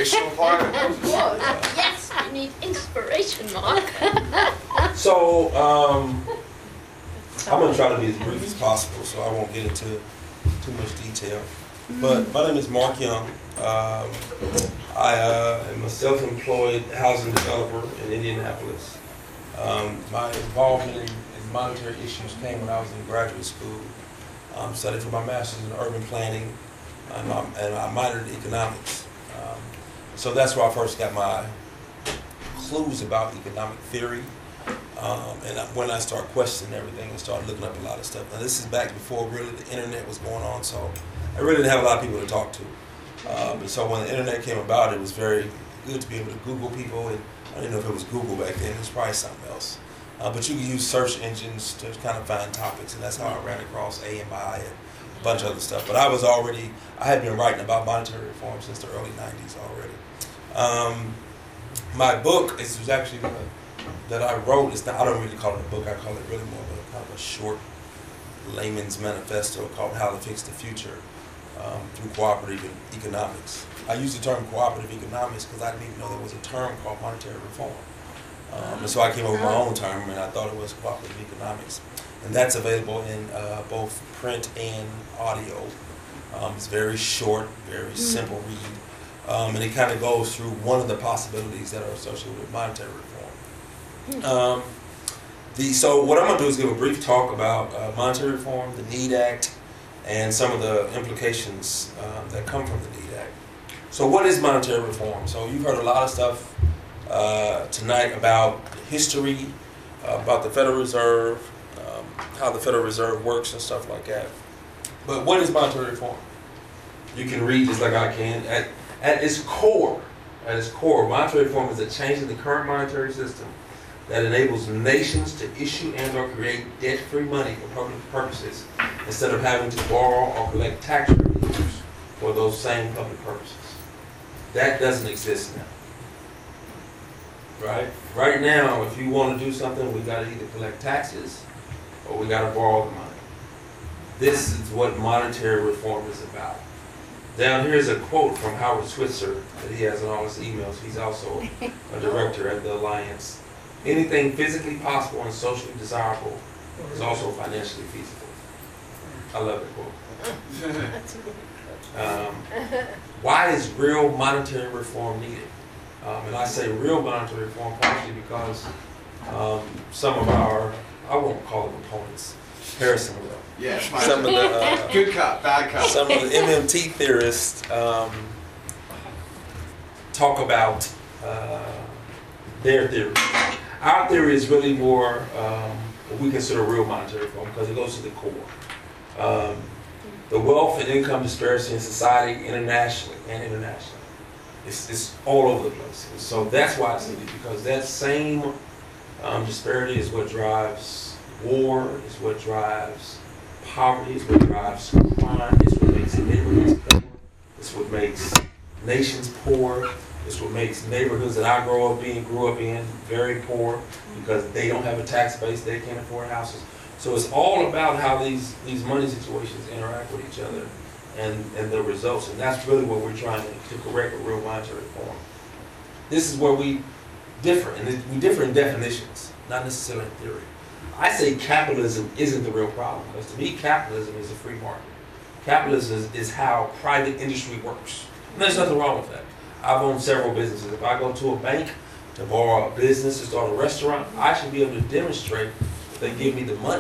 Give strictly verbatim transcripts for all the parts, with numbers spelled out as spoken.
inspirational part? Whoa, yes, we need inspiration, Mark. So, um, I'm going to try to be as brief as possible, so I won't get into too much detail. But my name is Mark Young. Um, I uh, am a self-employed housing developer in Indianapolis. Um, my involvement in, in monetary issues came when I was in graduate school. Um, studied for my master's in urban planning, and, I, and I minored in economics. Um, so that's where I first got my clues about economic theory. Um, and I, when I started questioning everything and started looking up a lot of stuff. Now this is back before really the internet was going on, so I really didn't have a lot of people to talk to. Um, and so when the internet came about, it was very good to be able to Google people. And I didn't know if it was Google back then. It was probably something else. Uh, but you can use search engines to kind of find topics, and that's how I ran across A M I and a bunch of other stuff. But I was already, I had been writing about monetary reform since the early nineties already. Um, my book is was actually the, that I wrote. It's not, I don't really call it a book. I call it really more of a kind of a short layman's manifesto called How to Fix the Future um, through Cooperative Economics. I use the term cooperative economics because I didn't even know there was a term called monetary reform. Um, and so I came up with my own term, and I thought it was cooperative economics. And that's available in uh, both print and audio. Um, it's very short, very simple read. Um, and it kind of goes through one of the possibilities that are associated with monetary reform. Um, the, so what I'm going to do is give a brief talk about uh, monetary reform, the NEED Act, and some of the implications um, that come from the NEED Act. So what is monetary reform? So you've heard a lot of stuff Uh, tonight about history, uh, about the Federal Reserve, um, how the Federal Reserve works and stuff like that. But what is monetary reform? You can read just like I can. At, at its core, at its core, monetary reform is a change in the current monetary system that enables nations to issue and or create debt-free money for public purposes instead of having to borrow or collect tax revenues for those same public purposes. That doesn't exist now. Right? Right now, if you want to do something, we got to either collect taxes or we got to borrow the money. This is what monetary reform is about. Down here is a quote from Howard Switzer that he has in all his emails. He's also a director at the Alliance. Anything physically possible and socially desirable is also financially feasible. I love that quote. Um, why is real monetary reform needed? Um, and I say real monetary reform partially because um, some of our, I won't call them opponents, Harrison will. Yeah, some of the uh, good cop, bad cop. Some of the M M T theorists um, talk about uh, their theory. Our theory is really more um, what we consider real monetary reform because it goes to the core. Um, the wealth and income disparity in society internationally and internationally. It's, it's all over the place. And so that's why it's needed, because that same um, disparity is what drives war, is what drives poverty, is what drives crime, is what makes neighborhoods poor, it's what makes nations poor, it's what makes neighborhoods that I grow up in, grew up in, very poor, because they don't have a tax base, they can't afford houses. So it's all about how these, these money situations interact with each other. And, and the results, and that's really what we're trying to, to correct with real monetary reform. This is where we differ, and it, we differ in definitions, not necessarily in theory. I say capitalism isn't the real problem, because to me capitalism is a free market. Capitalism is, is how private industry works, and there's nothing wrong with that. I've owned several businesses. If I go to a bank to borrow a business to start a restaurant, I should be able to demonstrate if they give me the money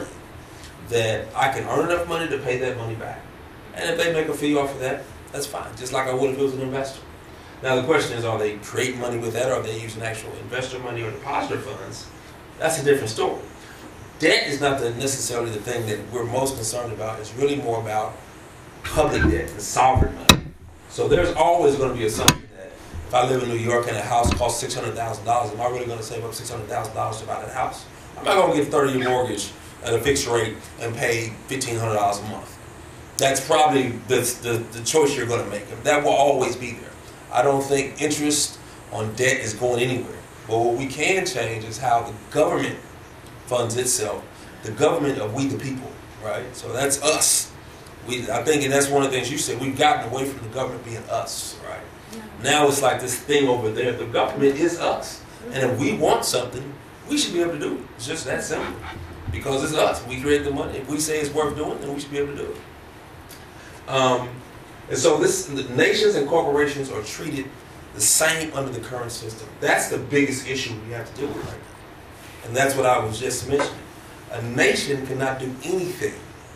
that I can earn enough money to pay that money back. And if they make a fee off of that, that's fine, just like I would if it was an investor. Now the question is, are they creating money with that, or are they using actual investor money or depositor funds? That's a different story. Debt is not the, necessarily the thing that we're most concerned about. It's really more about public debt and sovereign money. So there's always going to be assumption that if I live in New York and a house costs six hundred thousand dollars, am I really going to save up six hundred thousand dollars to buy that house? I'm not going to get a thirty-year mortgage at a fixed rate and pay fifteen hundred dollars a month. That's probably the, the, the choice you're going to make. That will always be there. I don't think interest on debt is going anywhere. But what we can change is how the government funds itself. The government of we the people, right? So that's us. We, I think, and that's one of the things you said, we've gotten away from the government being us, right? Now it's like this thing over there. The government is us. And if we want something, we should be able to do it. It's just that simple. Because it's us. We create the money. If we say it's worth doing, then we should be able to do it. Um, and so this, the nations and corporations are treated the same under the current system. That's the biggest issue we have to deal with right now. And that's what I was just mentioning. A nation cannot do anything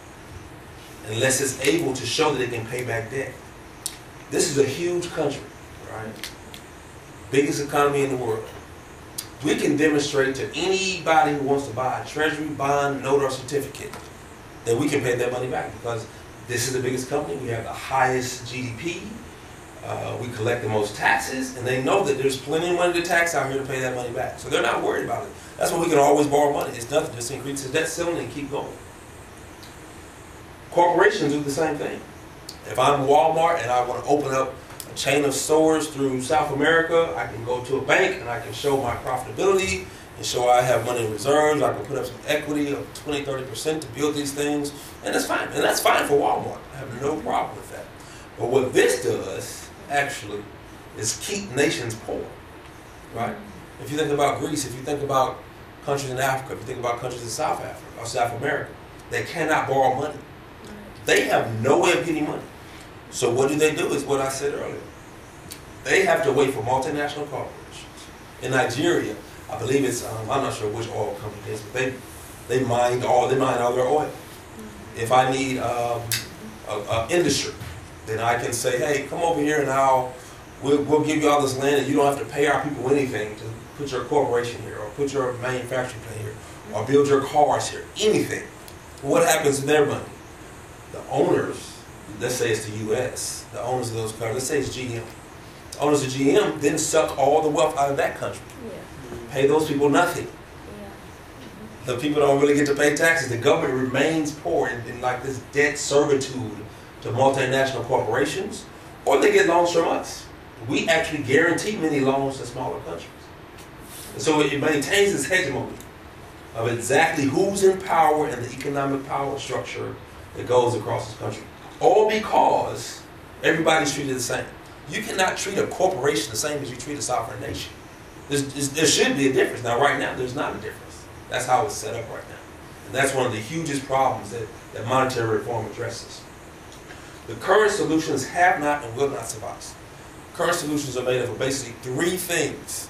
unless it's able to show that it can pay back debt. This is a huge country, right? Biggest economy in the world. We can demonstrate to anybody who wants to buy a treasury bond, note, or certificate that we can pay that money back because this is the biggest company. We have the highest G D P. Uh, we collect the most taxes, and they know that there's plenty of money to tax out here to pay that money back. So they're not worried about it. That's why we can always borrow money. It's nothing. Just increase the debt ceiling and keep going. Corporations do the same thing. If I'm Walmart and I want to open up a chain of stores through South America, I can go to a bank and I can show my profitability and show I have money in reserves. I can put up some equity of twenty, thirty percent to build these things. And that's fine. And that's fine for Walmart. I have no problem with that. But what this does, actually, is keep nations poor. Right? If you think about Greece, if you think about countries in Africa, if you think about countries in South Africa or South America, they cannot borrow money. They have no way of getting money. So what do they do is what I said earlier. They have to wait for multinational corporations. In Nigeria, I believe it's, um, I'm not sure which oil company it is, but they, they mine all, they mine all their oil. If I need um, an industry, then I can say, hey, come over here and I'll, we'll, we'll give you all this land and you don't have to pay our people anything to put your corporation here or put your manufacturing plant here or build your cars here, anything. What happens to their money? The owners, let's say it's the U S, the owners of those cars, let's say it's G M. The owners of G M then suck all the wealth out of that country. Yeah. Pay those people nothing. Yeah. The people don't really get to pay taxes. The government remains poor in, in like this debt servitude to multinational corporations, or they get loans from us. We actually guarantee many loans to smaller countries. And so it maintains this hegemony of exactly who's in power and the economic power structure that goes across this country. All because everybody's treated the same. You cannot treat a corporation the same as you treat a sovereign nation. There's, there should be a difference. Now, right now, there's not a difference. That's how it's set up right now. And that's one of the hugest problems that, that monetary reform addresses. The current solutions have not and will not suffice. Current solutions are made up of basically three things.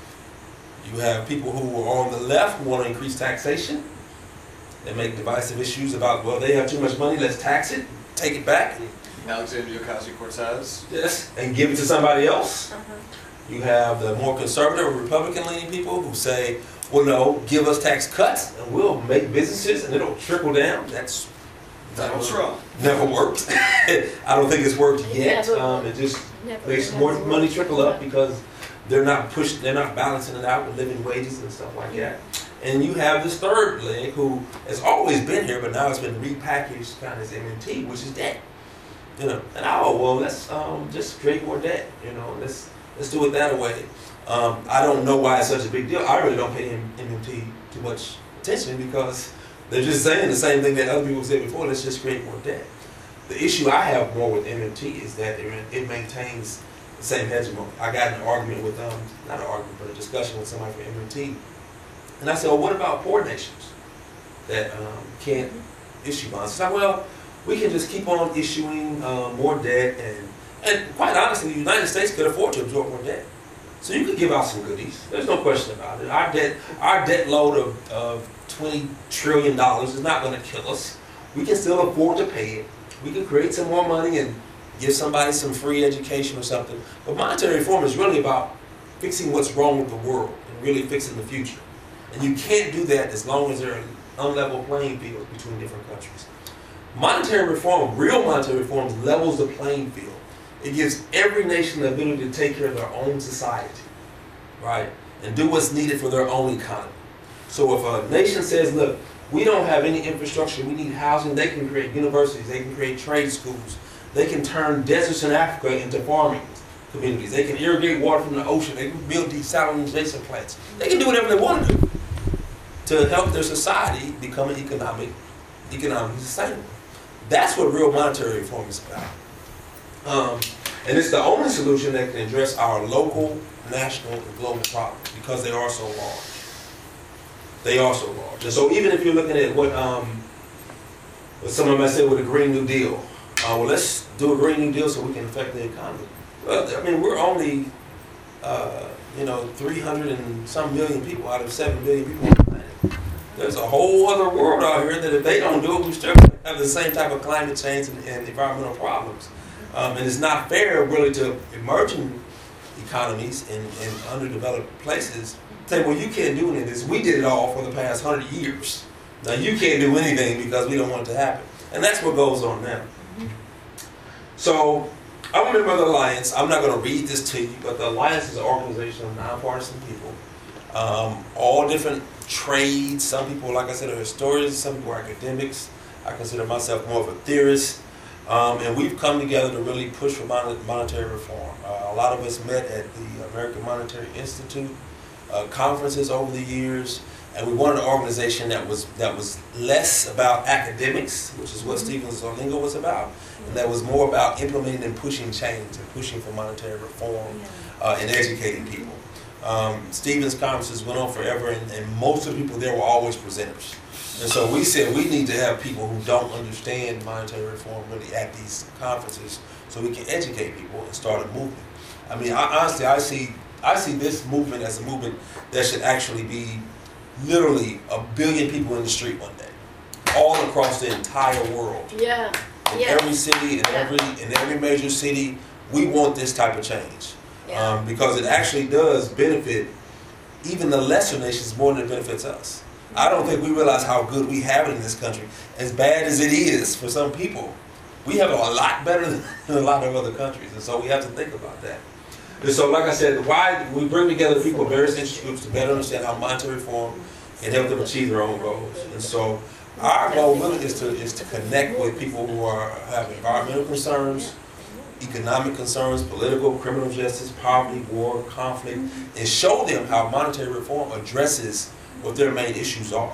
You have people who are on the left who want to increase taxation. They make divisive issues about, well, they have too much money, let's tax it, take it back. Alexandria Ocasio-Cortez. Yes, and give it to somebody else. Uh-huh. You have the more conservative or Republican-leaning people who say, well, no, give us tax cuts and we'll make businesses and it'll trickle down. That's Donald Trump. Never worked. I don't think it's worked yet. Um, it just Never makes more money trickle up because they're not pushing, they're not balancing it out with living wages and stuff like that. And you have this third leg who has always been here, but now it's been repackaged kind of as M M T, which is debt. You know, and oh well, let's um, just create more debt. You know, let's let's do it that way. Um, I don't know why it's such a big deal. I really don't pay M M T too much attention because they're just saying the same thing that other people said before. Let's just create more debt. The issue I have more with M M T is that it, it maintains the same hegemony. I got in an argument with um, not an argument, but a discussion with somebody from M M T. And I said, well, what about poor nations that um, can't issue bonds? It's like, well, we can just keep on issuing uh, more debt. And, and quite honestly, the United States could afford to absorb more debt. So you could give out some goodies. There's no question about it. Our debt, our debt load of, of twenty trillion dollars is not going to kill us. We can still afford to pay it. We can create some more money and give somebody some free education or something. But monetary reform is really about fixing what's wrong with the world and really fixing the future. And you can't do that as long as there are unlevel playing fields between different countries. Monetary reform, real monetary reform, levels the playing field. It gives every nation the ability to take care of their own society, right? And do what's needed for their own economy. So if a nation says, look, we don't have any infrastructure, we need housing, they can create universities, they can create trade schools, they can turn deserts in Africa into farming communities, they can irrigate water from the ocean, they can build desalination plants. They can do whatever they want to do to help their society become an economic, economically sustainable. That's what real monetary reform is about. Um, And it's the only solution that can address our local, national, and global problems because they are so large. They are so large. And so even if you're looking at what, um, what someone might say with a Green New Deal, uh, well, let's do a Green New Deal so we can affect the economy. Well, I mean, we're only, uh, you know, three hundred and some million people out of seven billion people on the planet. There's a whole other world out here that if they don't do it, we still have the same type of climate change and, and environmental problems. Um, and it's not fair, really, to emerging economies in, in underdeveloped places say, well, you can't do any of this. We did it all for the past hundred years. Now you can't do anything because we don't want it to happen. And that's what goes on now. So I'm a member of the Alliance. I'm not going to read this to you, but the Alliance is an organization of nonpartisan people. Um, all different trades. Some people, like I said, are historians. Some people are academics. I consider myself more of a theorist. Um, and we've come together to really push for mon- monetary reform. Uh, a lot of us met at the American Monetary Institute uh, conferences over the years. And we wanted an organization that was that was less about academics, which is what Stephen Zolingo was about, and that was more about implementing and pushing change and pushing for monetary reform uh, and educating people. Um, Stephen's conferences went on forever, and, and most of the people there were always presenters. And so we said we need to have people who don't understand monetary reform really at these conferences, so we can educate people and start a movement. I mean, I, honestly, I see I see this movement as a movement that should actually be literally a billion people in the street one day, all across the entire world. Yeah. In yeah. every city, in yeah. every in every major city, we want this type of change yeah. um, because it actually does benefit even the lesser nations more than it benefits us. I don't think we realize how good we have it in this country. As bad as it is for some people, we have it a lot better than a lot of other countries, and so we have to think about that. And so, like I said, why we bring together people of various interest groups to better understand how monetary reform can help them achieve their own goals. And so, our goal really is to is to connect with people who are have environmental concerns, economic concerns, political, criminal justice, poverty, war, conflict, and show them how monetary reform addresses what their main issues are.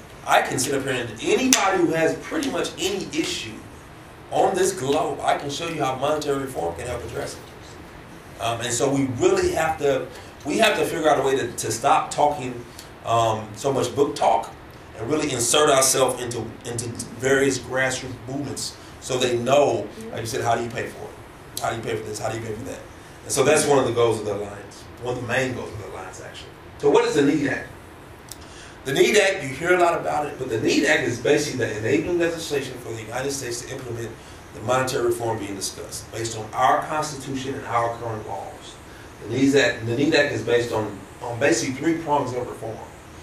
I can sit up here and anybody who has pretty much any issue on this globe, I can show you how monetary reform can help address it. Um, and so we really have to, we have to figure out a way to, to stop talking um, so much book talk and really insert ourselves into into various grassroots movements so they know, like you said, how do you pay for it? How do you pay for this? How do you pay for that? And so that's one of the goals of the Alliance, one of the main goals of the Alliance, actually. So what is the NEED Act? The NEED Act, you hear a lot about it, but the NEED Act is basically the enabling legislation for the United States to implement the monetary reform being discussed, based on our Constitution and our current laws. The NEED Act, the NEED Act is based on, on basically three prongs of reform.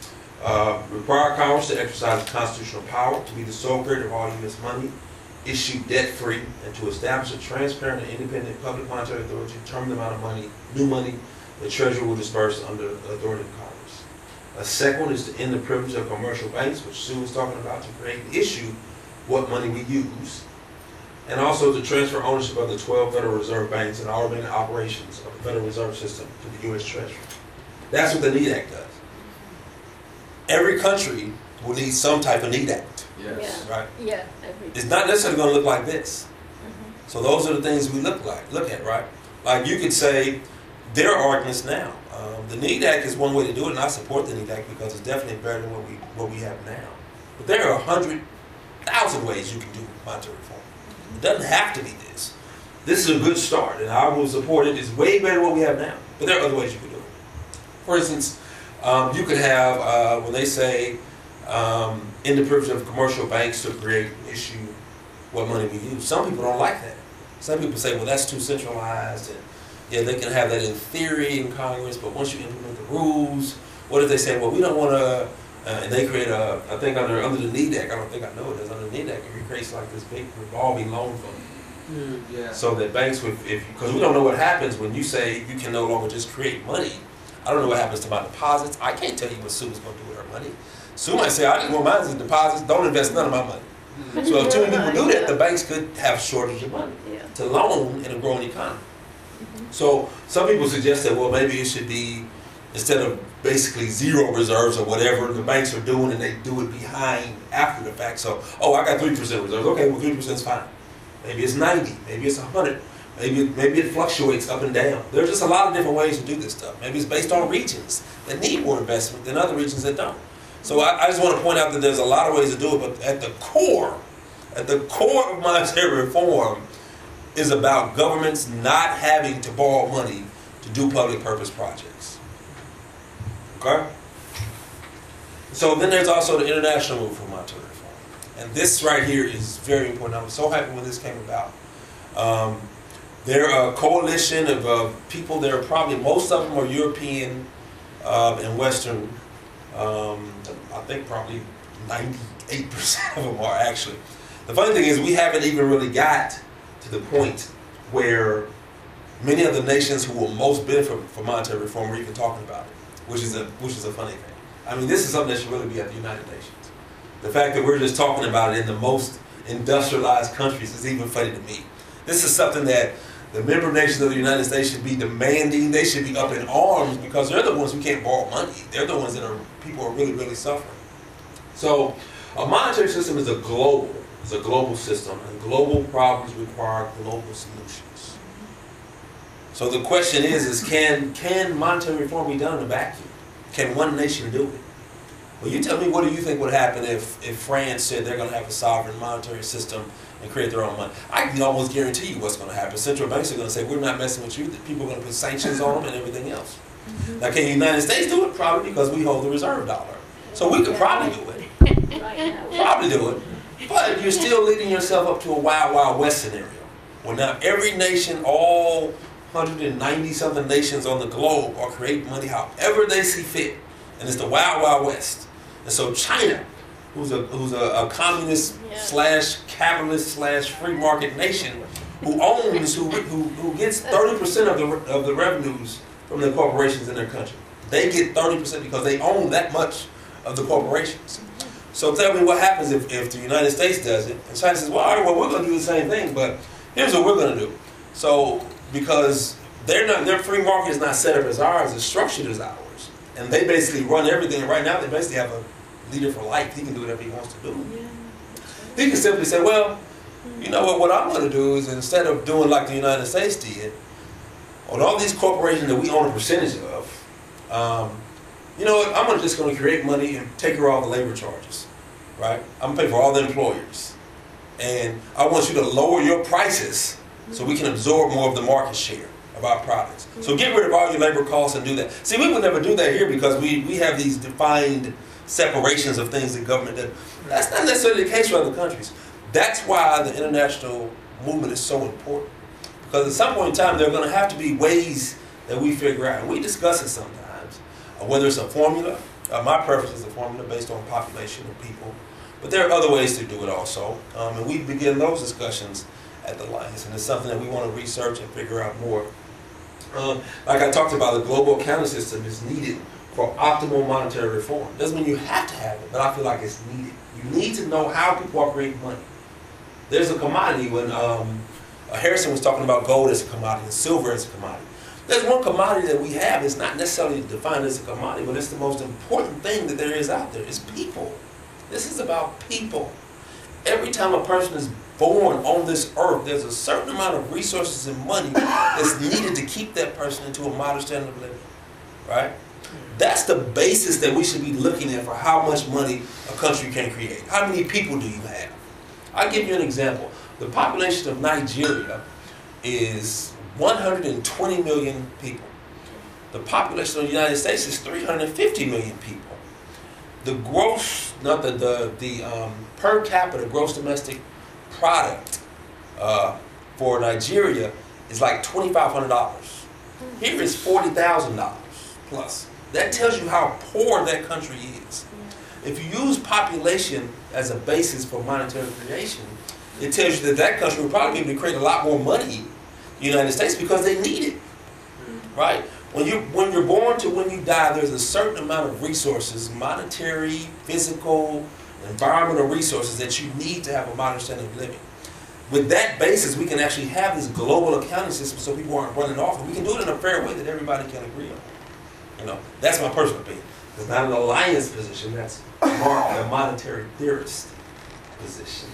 Uh, require Congress to exercise constitutional power to be the sole creator of all U S money, issue debt-free, and to establish a transparent and independent public monetary authority to determine the amount of money, new money, the Treasury will disperse under the authority of Congress. A second one is to end the privilege of commercial banks, which Sue was talking about, to create and issue what money we use, and also to transfer ownership of the twelve Federal Reserve banks and all remaining operations of the Federal Reserve System to the U S Treasury. That's what the NEED Act does. Every country will need some type of NEED Act. Yes. Yeah. Right? Yeah. Every It's not necessarily going to look like this. mm-hmm. So those are the things we look like, look at, right? Like you could say, there are arguments now. Um, the NEED Act is one way to do it, and I support the NEED Act because it's definitely better than what we what we have now. But there are a hundred thousand ways you can do monetary reform. It doesn't have to be this. This is a good start, and I will support it. It's way better than what we have now. But there are other ways you can do it. For instance, um, you could have, uh, when they say, um, in the privilege of commercial banks to create and issue what money we use. Some people don't like that. Some people say, well, that's too centralized, and yeah, they can have that in theory in Congress, but once you implement the rules, what if they say, well, we don't want to, uh, and they create a, I think under under the NEED Act, I don't think I know it is, under the NEED Act, it creates like this big revolving loan fund. Mm, yeah. So that banks would, if, because we don't know what happens when you say you can no longer just create money. I don't know what happens to my deposits. I can't tell you what Sue is going to do with her money. Sue might say, I didn't want mine in deposits, don't invest none of my money. Mm-hmm. So if too many people do that, the banks could have shortage of money Yeah. to loan in a growing economy. Mm-hmm. So some people suggest that, well, maybe it should be, instead of basically zero reserves or whatever the banks are doing, and they do it behind after the fact. So, oh, I got three percent reserves. Okay, well, three percent is fine. Maybe it's ninety, maybe it's one hundred. Maybe, maybe it fluctuates up and down. There's just a lot of different ways to do this stuff. Maybe it's based on regions that need more investment than other regions that don't. So I, I just want to point out that there's a lot of ways to do it, but at the core, at the core of monetary reform is about governments not having to borrow money to do public purpose projects. Okay? So then there's also the international move for monetary reform. And this right here is very important. I was so happy when this came about. Um, they're a coalition of uh, people. They're probably, most of them are European uh, and Western. Um, I think probably ninety-eight percent of them are actually. The funny thing is we haven't even really got to the point where many of the nations who will most benefit from monetary reform are even talking about it, which is a which is a funny thing. I mean, this is something that should really be at the United Nations. The fact that we're just talking about it in the most industrialized countries is even funny to me. This is something that the member nations of the United States should be demanding. They should be up in arms because they're the ones who can't borrow money. They're the ones that are people are really, really suffering. So a monetary system is a global, is a global system, and global problems require global solutions. So the question is, is can can monetary reform be done in a vacuum? Can one nation do it? Well, you tell me, what do you think would happen if, if France said they're going to have a sovereign monetary system and create their own money? I can almost guarantee you what's going to happen. Central banks are going to say, we're not messing with you. People are going to put sanctions on them and everything else. Mm-hmm. Now, can the United States do it? Probably, because we hold the reserve dollar. So we could probably do it. Probably do it. But you're still leading yourself up to a Wild Wild West scenario. Well, now every nation, all one hundred ninety something nations on the globe are creating money however they see fit. And it's the Wild Wild West. And so China, who's a who's a, a communist yeah. slash capitalist slash free market nation, who owns, who who, who gets thirty percent of the of the revenues from the corporations in their country. They get thirty percent because they own that much of the corporations. So tell me what happens if, if the United States does it. And China says, well, all right, well, we're going to do the same thing, but here's what we're going to do. So, because they're not, their free market is not set up as ours, it's structured as ours. And they basically run everything. And right now, they basically have a leader for life. He can do whatever he wants to do. Yeah. He can simply say, well, you know what, what I'm going to do is instead of doing like the United States did, on all these corporations that we own a percentage of, um, you know what, I'm just going to create money and take care of all the labor charges, right? I'm going to pay for all the employers. And I want you to lower your prices so we can absorb more of the market share of our products. So get rid of all your labor costs and do that. See, we would never do that here because we, we have these defined separations of things that government does. That's not necessarily the case for other countries. That's why the international movement is so important. Because at some point in time, there are going to have to be ways that we figure out, and we discuss it sometimes, uh, whether it's a formula. Uh, my preference is a formula based on population of people. But there are other ways to do it also. Um, and we begin those discussions at the Alliance. And it's something that we want to research and figure out more. Um, like I talked about, the global accounting system is needed for optimal monetary reform. Doesn't mean you have to have it, but I feel like it's needed. You need to know how people are creating money. There's a commodity when um, Harrison was talking about gold as a commodity and silver as a commodity. There's one commodity that we have that's not necessarily defined as a commodity, but it's the most important thing that there is out there. It's people. This is about people. Every time a person is born on this earth, there's a certain amount of resources and money that's needed to keep that person into a modern standard of living. Right? That's the basis that we should be looking at for how much money a country can create. How many people do you have? I'll give you an example. The population of Nigeria is one hundred twenty million people. The population of the United States is three hundred fifty million people. The gross, not the the, the um, per capita gross domestic product uh, for Nigeria is like twenty-five hundred dollars. Here is forty thousand dollars plus. That tells you how poor that country is. If you use population as a basis for monetary creation, it tells you that that country will probably be able to create a lot more money in the United States because they need it. Right? When you when you're born to when you die, there's a certain amount of resources, monetary, physical, environmental resources that you need to have a modern standard of living. With that basis, we can actually have this global accounting system so people aren't running off. And we can do it in a fair way that everybody can agree on. You know, that's my personal opinion. It's not an alliance position, that's a monetary theorist position.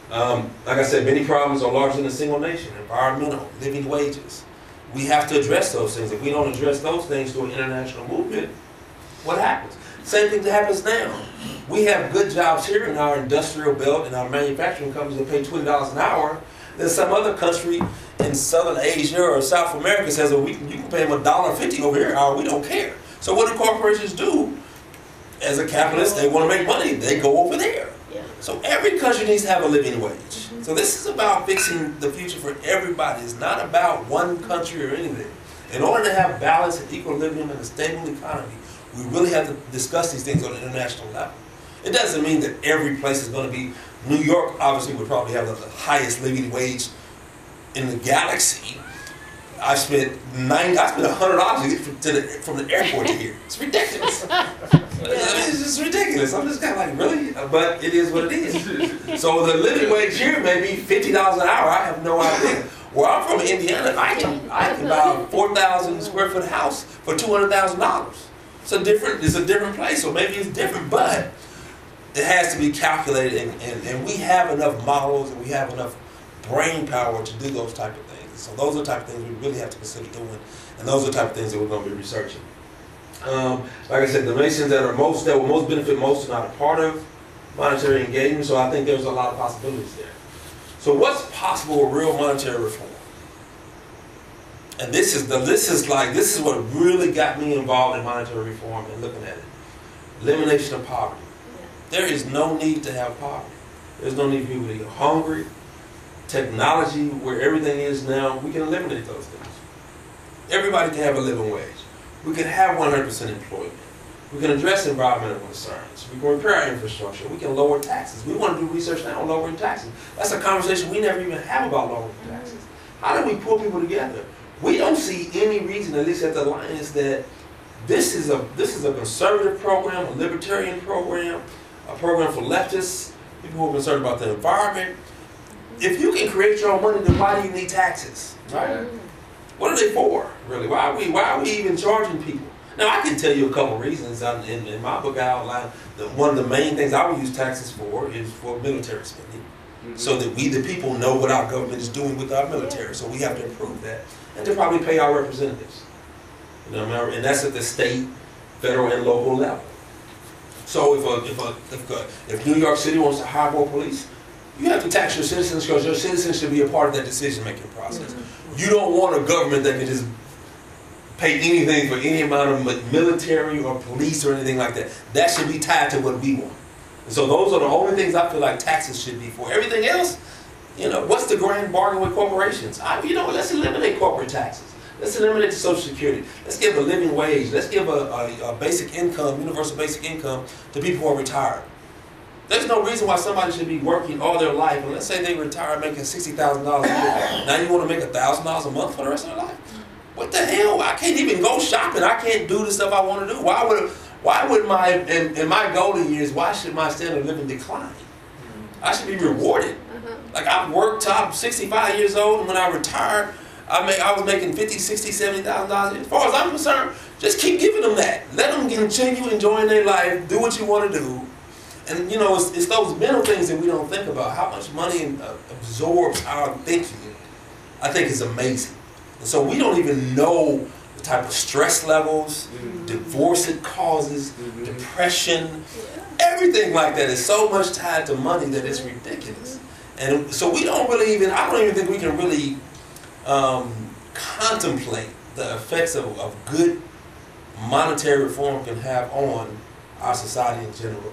Um, like I said, many problems are larger than a single nation. Environmental, living wages. We have to address those things. If we don't address those things through an international movement, what happens? Same thing that happens now. We have good jobs here in our industrial belt and our manufacturing companies that pay twenty dollars an hour. Then some other country in Southern Asia or South America says, well, we, you can pay them a dollar fifty over here, or we don't care. So what do corporations do? As a capitalist, they want to make money. They go over there. Yeah. So every country needs to have a living wage. Mm-hmm. So this is about fixing the future for everybody. It's not about one country or anything. In order to have balance and equilibrium and a stable economy, we really have to discuss these things on an international level. It doesn't mean that every place is going to be. New York obviously would probably have the highest living wage in the galaxy. I spent nine. I spent a hundred dollars to the from the airport to here. It's ridiculous. I mean, it's just ridiculous. I'm just kind of like, really? But it is what it is. So the living wage here may be fifty dollars an hour. I have no idea. Where I'm from, Indiana, I can I can buy a four thousand square foot house for two hundred thousand dollars. It's a different. It's a different place, so maybe it's different, but it has to be calculated, and, and, and we have enough models and we have enough brain power to do those type of things. So those are the type of things we really have to consider doing, and those are the type of things that we're going to be researching. Um, like I said, the nations that are most that will most benefit most are not a part of monetary engagement. So I think there's a lot of possibilities there. So what's possible with real monetary reform? And this is the this is like this is what really got me involved in monetary reform and looking at it. Elimination of poverty. There is no need to have poverty. There's no need for people to get hungry. Technology, where everything is now, we can eliminate those things. Everybody can have a living wage. We can have one hundred percent employment. We can address environmental concerns. We can repair our infrastructure. We can lower taxes. We want to do research now on lowering taxes. That's a conversation we never even have about lowering taxes. How do we pull people together? We don't see any reason, at least at the Alliance, that this is a this is a conservative program, a libertarian program, a program for leftists, people who are concerned about the environment. If you can create your own money, then why do you need taxes? Right? What are they for, really? Why are we why are we even charging people? Now, I can tell you a couple reasons. In, in my book, I outline that one of the main things I would use taxes for is for military spending, mm-hmm. so that we, the people, know what our government is doing with our military. So we have to improve that, and to probably pay our representatives. You know, and that's at the state, federal, and local level. So if a, if a, if, a, if New York City wants to hire more police, you have to tax your citizens because your citizens should be a part of that decision-making process. Mm-hmm. You don't want a government that can just pay anything for any amount of military or police or anything like that. That should be tied to what we want. And so those are the only things I feel like taxes should be for. Everything else, you know, what's the grand bargain with corporations? I, you know, let's eliminate corporate taxes. Let's eliminate the Social Security. Let's give a living wage. Let's give a, a, a basic income, universal basic income to people who are retired. There's no reason why somebody should be working all their life, and let's say they retire making sixty thousand dollars a year. Now you want to make one thousand dollars a month for the rest of their life? What the hell? I can't even go shopping. I can't do the stuff I want to do. Why would why would my, in, in my golden years, why should my standard of living decline? I should be rewarded. Like I've worked till I'm sixty-five years old, and when I retired, I make, I was making fifty, sixty, seventy thousand dollars. As far as I'm concerned, just keep giving them that. Let them continue enjoying their life. Do what you want to do. And you know, it's, it's those mental things that we don't think about. How much money uh, absorbs our thinking, I think is amazing. And so we don't even know the type of stress levels, mm-hmm. divorce it causes, mm-hmm. depression, yeah. everything like that is so much tied to money that it's ridiculous. And so we don't really even, I don't even think we can really um, contemplate the effects of, of good monetary reform can have on our society in general.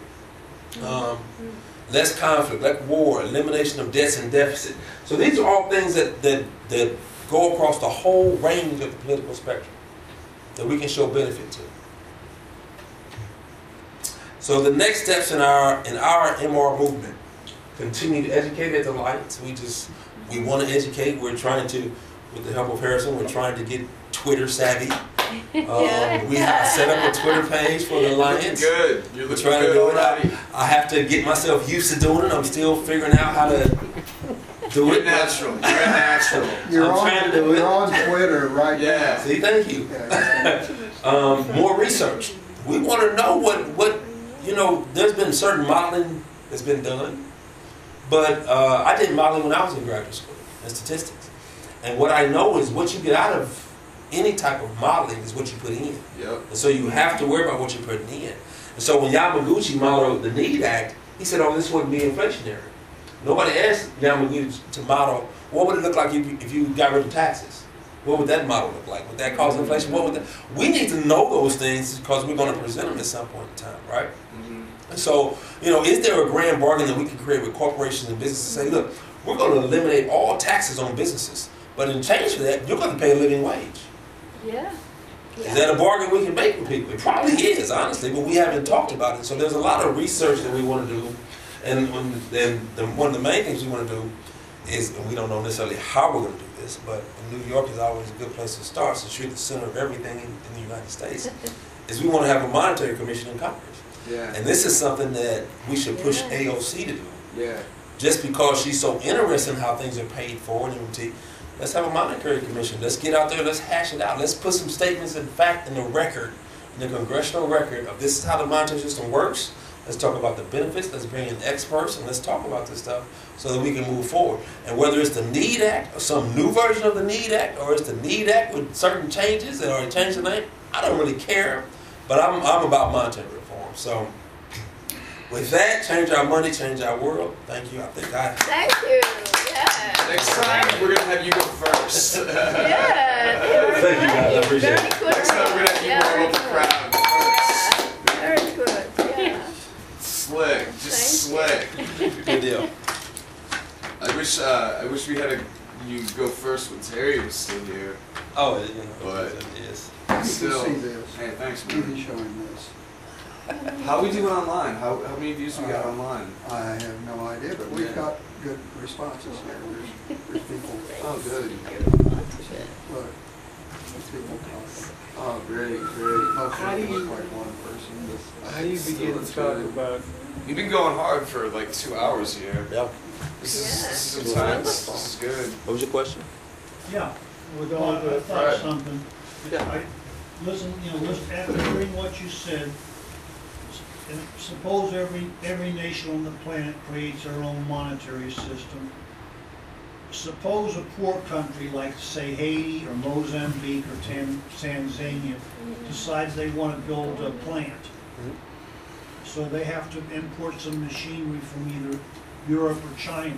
Um, less conflict, less war, elimination of debts and deficit. So these are all things that, that, that go across the whole range of the political spectrum that we can show benefit to. So the next steps in our in our M R movement, continue to educate at the Alliance. We just we want to educate. We're trying to, with the help of Harrison, we're trying to get Twitter savvy. Um, we have set up a Twitter page for the Alliance. Good. You're We're trying to do it. I, I have to get myself used to doing it. I'm still figuring out how to do You're it. natural. You're natural. You're, I'm on, trying to do it. you're on Twitter right Yeah. See, thank you. now. um, more research. We want to know what, what, you know, there's been certain modeling that's been done. But uh, I did modeling when I was in graduate school in statistics. And what I know is what you get out of any type of modeling is what you put in. Yep. And so you have to worry about what you're putting in. And so when Yamaguchi modeled the NEED Act, he said, oh, this wouldn't be inflationary. Nobody asked Yamaguchi to model, what would it look like if you, if you got rid of taxes? What would that model look like? Would that cause inflation? What would that? We need to know those things because we're going to present them at some point in time, right? Mm-hmm. And so, you know, is there a grand bargain that we can create with corporations and businesses and say, look, we're going to eliminate all taxes on businesses, but in exchange for that, you're going to pay a living wage. Yeah. Yeah. Is that a bargain we can make with people? It probably is, honestly, but we haven't talked about it. So there's a lot of research that we want to do, and, and the, one of the main things we want to do is, and we don't know necessarily how we're going to do this, but New York is always a good place to start, since you're the center of everything in, in the United States, is we want to have a monetary commission in Congress. Yeah. And this is something that we should push Yeah. A O C to do. Yeah. Just because she's so interested in how things are paid for and everything, let's have a monetary commission. Let's get out there, let's hash it out. Let's put some statements in fact in the record, in the congressional record of this is how the monetary system works. Let's talk about the benefits, let's bring in experts, and let's talk about this stuff so that we can move forward. And whether it's the NEED Act or some new version of the NEED Act, or it's the NEED Act with certain changes, or change the name, I don't really care. But I'm, I'm about monetary reform. So with that, change our money, change our world. Thank you. I think I... Thank you. Yeah. Next time, we're going to have you go first. Yeah. Thank you, guys. I appreciate it. Very good. Next time, we're going to have you Yeah, warm up the crowd first. Very good. Yeah. Slick. Just Thank slick. Good deal. I wish, uh, I wish we had a, you go first when Terry was still here. Oh, you know, But- it is. Still. You can see this. Hey, thanks, You can man. show him this. How we doing online? How, how many views we got online? I have no idea, but we've Yeah. got good responses here. There's, there's people, Oh, good. look, there's people talking. Oh, great, great. Most How of do them you- look like one person. but- How do you begin to talk about? You've been going hard for like two hours here. Yeah. This is, Yeah. this is intense. This is good. What was your question? Yeah, We're well, going I to. thought Right. something. Yeah. I, listen, you know, listen, after hearing what you said, s- and suppose every, every nation on the planet creates their own monetary system. Suppose a poor country like, say, Haiti or Mozambique or Tan- Tanzania decides they want to build a plant. So they have to import some machinery from either Europe or China.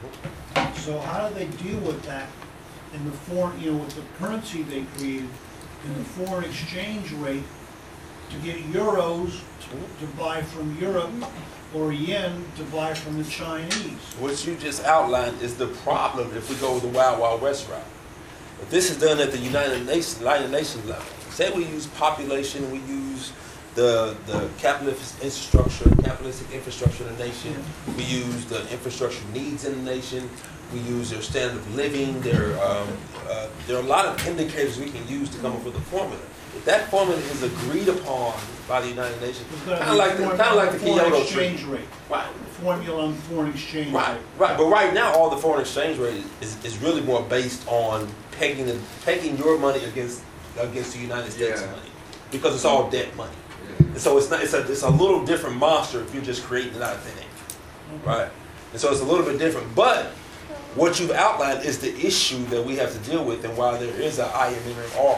So how do they deal with that in the foreign, you know, with the currency they created, in the foreign exchange rate, to get euros to buy from Europe or yen to buy from the Chinese? What you just outlined is the problem if we go the Wild Wild West route. If this is done at the United Nations, United Nations level, say we use population, we use the the capitalist infrastructure, capitalistic infrastructure in the nation, we use the infrastructure needs in the nation, we use their standard of living, their, um, uh, there are a lot of indicators we can use to come up with a formula. If that formula is agreed upon by the United Nations, It's gotta kind of be like the, foreign- kind of like the foreign Kyoto exchange Treaty. rate. Right. Formula on foreign exchange Right, rate. right. But right now, all the foreign exchange rate is, is really more based on pegging the, pegging your money against against the United States Yeah. money, because it's all debt money. Yeah. And so it's not it's a it's a little different monster if you're just creating it out of thin air, right? And so it's a little bit different. But what you've outlined is the issue that we have to deal with, and why there is an I M M R,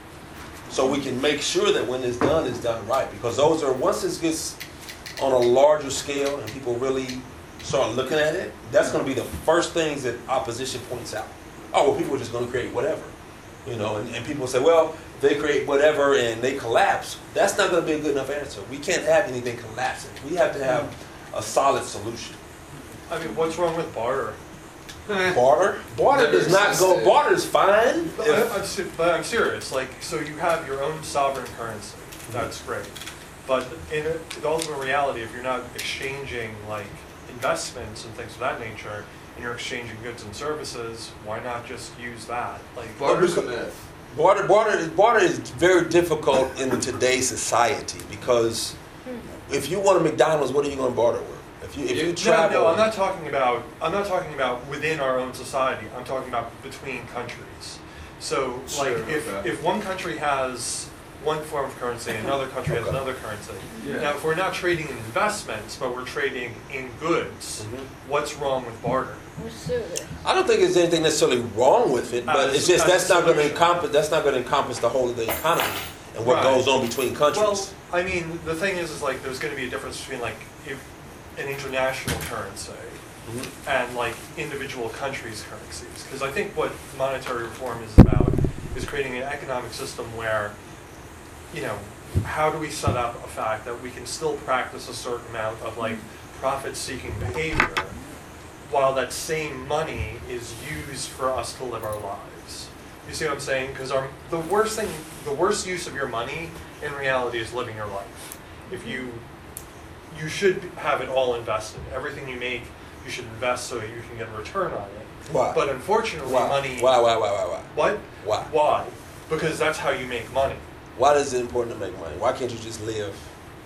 so we can make sure that when it's done, it's done right. Because those are, once this gets on a larger scale and people really start looking at it, that's going to be the first things that opposition points out. Oh, well, people are just going to create whatever. You know, and, and people say, well, if they create whatever and they collapse, that's not going to be a good enough answer. We can't have anything collapsing. We have to have a solid solution. I mean, what's wrong with barter? Barter? Barter does not go, barter is fine. But, If- I, I'm, se- but I'm serious. Like, so you have your own sovereign currency. That's great. But in a, the ultimate reality, if you're not exchanging like investments and things of that nature, and you're exchanging goods and services, why not just use that? Like, Barter's a myth. Barter, barter, barter is very difficult in today's society, because if you want a McDonald's, what are you going to barter with? If you if you no, travel, no, I'm not talking about. I'm not talking about within our own society. I'm talking about between countries. So, Sure, like, if okay. if one country has one form of currency, another country has Okay. another currency. Yeah. Now, if we're not trading in investments, but we're trading in goods, Mhm. what's wrong with barter? Well, sure. I don't think there's anything necessarily wrong with it, Uh, but as- it's just as a that's not going to solution. encompass that's not going to encompass the whole of the economy and what Right. goes on between countries. Well, I mean, the thing is, is like there's going to be a difference between like if an international currency Mhm. and like individual countries' currencies. Because I think what monetary reform is about is creating an economic system where, you know, how do we set up a fact that we can still practice a certain amount of like profit-seeking behavior while that same money is used for us to live our lives. You see what I'm saying? Because our the worst thing, the worst use of your money in reality is living your life. If you, you should have it all invested. Everything you make, you should invest so that you can get a return on it. Why? But unfortunately, why? money. Why? Why? Why? Why? Why? What? Why? Why? Because that's how you make money. Why is it important to make money? Why can't you just live?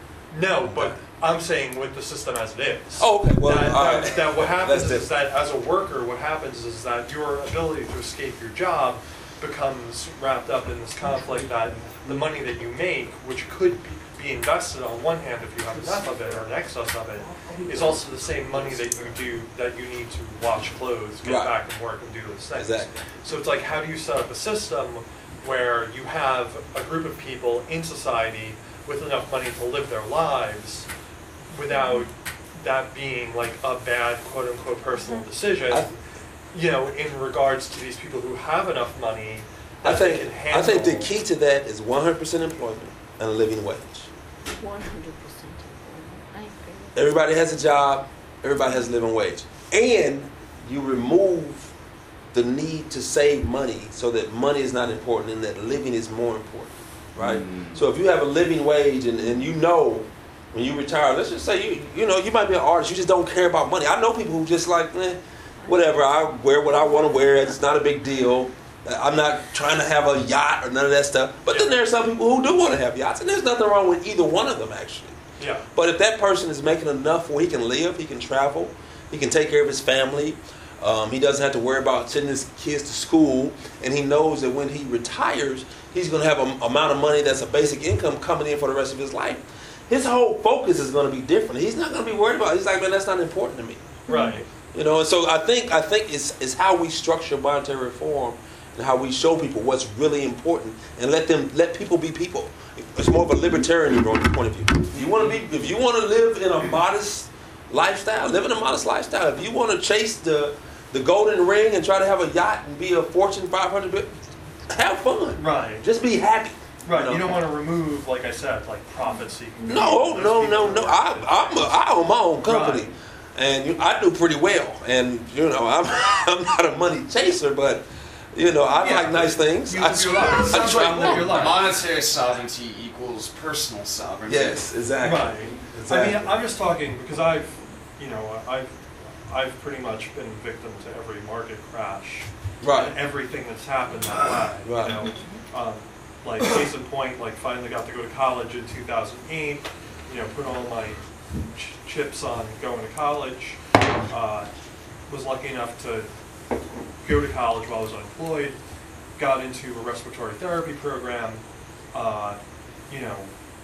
No, but I'm saying with the system as it is. Oh, okay. Well, that, all that, right. that what happens That's is that as a worker, what happens is that your ability to escape your job becomes wrapped up in this conflict that the money that you make, which could be, be invested on one hand if you have enough of it or an excess of it, is also the same money that you do that you need to wash clothes, get Right. back and work and do those things. Exactly. So it's like, how do you set up a system where you have a group of people in society with enough money to live their lives without that being like a bad quote unquote personal decision, I- you know, in regards to these people who have enough money I that they think can handle. I think the key to that is one hundred percent employment and a living wage. One hundred percent employment. I agree. Everybody has a job. Everybody has a living wage, and you remove the need to save money so that money is not important and that living is more important, right? Mm. So if you have a living wage and, and you know when you retire, let's just say you you know you might be an artist, you just don't care about money. I know people who just like, eh, whatever, I wear what I want to wear. It's not a big deal. I'm not trying to have a yacht or none of that stuff. But then there are some people who do want to have yachts, and there's nothing wrong with either one of them actually. Yeah. But if that person is making enough where he can live, he can travel, he can take care of his family, um, he doesn't have to worry about sending his kids to school, and he knows that when he retires, he's going to have an amount of money that's a basic income coming in for the rest of his life. His whole focus is going to be different. He's not going to be worried about it. He's like, man, that's not important to me. Right. You know, and so I think I think it's, it's how we structure monetary reform and how we show people what's really important and let them let people be people. It's more of a libertarian point of view. If you want to be, if you want to live in a modest lifestyle, live in a modest lifestyle. If you want to chase the the golden ring and try to have a yacht and be a Fortune five hundred, have fun. Right. Just be happy. Right. know? You don't want to remove, like I said, like profit seeking. No, no, no, no. I, I'm a, I own my own company, Right. and you, I do pretty well. And you know, I'm I'm not a money chaser, but you know, I Yeah, like nice things. you I, live your life. I Sounds try- like you live your life. Monetary sovereignty equals personal sovereignty. Yes, exactly. Right. Exactly. I mean, I'm just talking because I've, you know, I've, I've pretty much been victim to every market crash. Right. And everything that's happened that way. Right. You know, um, like case in point, like finally got to go to college in two thousand eight. You know, put all my ch- chips on going to college. Uh, was lucky enough to go to college while I was unemployed. Got into a respiratory therapy program. Uh, you know,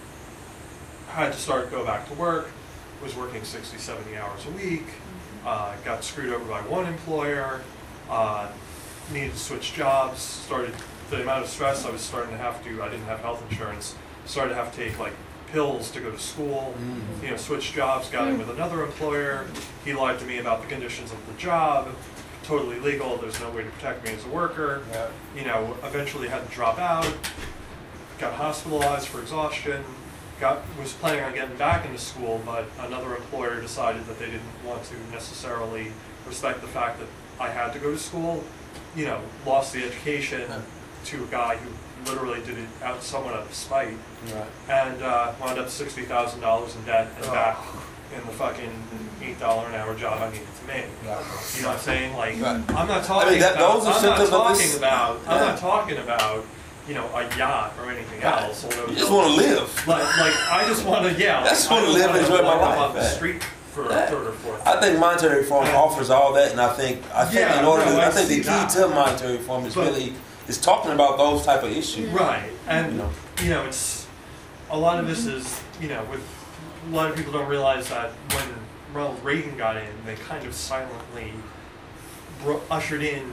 had to start go back to work. Was working sixty, seventy hours a week. Uh, got screwed over by one employer. Uh, needed to switch jobs. Started the amount of stress I was starting to have to. I didn't have health insurance. Started to have to take like pills to go to school. You know, switched jobs. Got in with another employer. He lied to me about the conditions of the job. Totally legal. There's no way to protect me as a worker. Yeah. You know, eventually had to drop out. Got hospitalized for exhaustion. Got was planning on getting back into school, but another employer decided that they didn't want to necessarily respect the fact that I had to go to school. You know, lost the education to a guy who literally did it out somewhat out of spite, Right. and uh, wound up sixty thousand dollars in debt and Oh. back in the fucking eight dollar an hour job I needed to make. You know what I'm saying? Like, Right. I'm not talking that- about. those are I'm not symptoms of talking this- about. I'm Yeah. not talking about. You know, a yacht or anything Right. else. Although You just want to live. like, like I just want to, yeah. I just I wanna don't live wanna and enjoy my walk life, up the yeah. street for Yeah. a third or fourth. I think monetary reform offers all that, and I think I think Yeah, in order, no, to, I I think the see key that. to monetary reform is But- really is talking about those type of issues. Right, and You know. you know, it's a lot of this is, you know, with a lot of people don't realize that when Ronald Reagan got in, they kind of silently bro- ushered in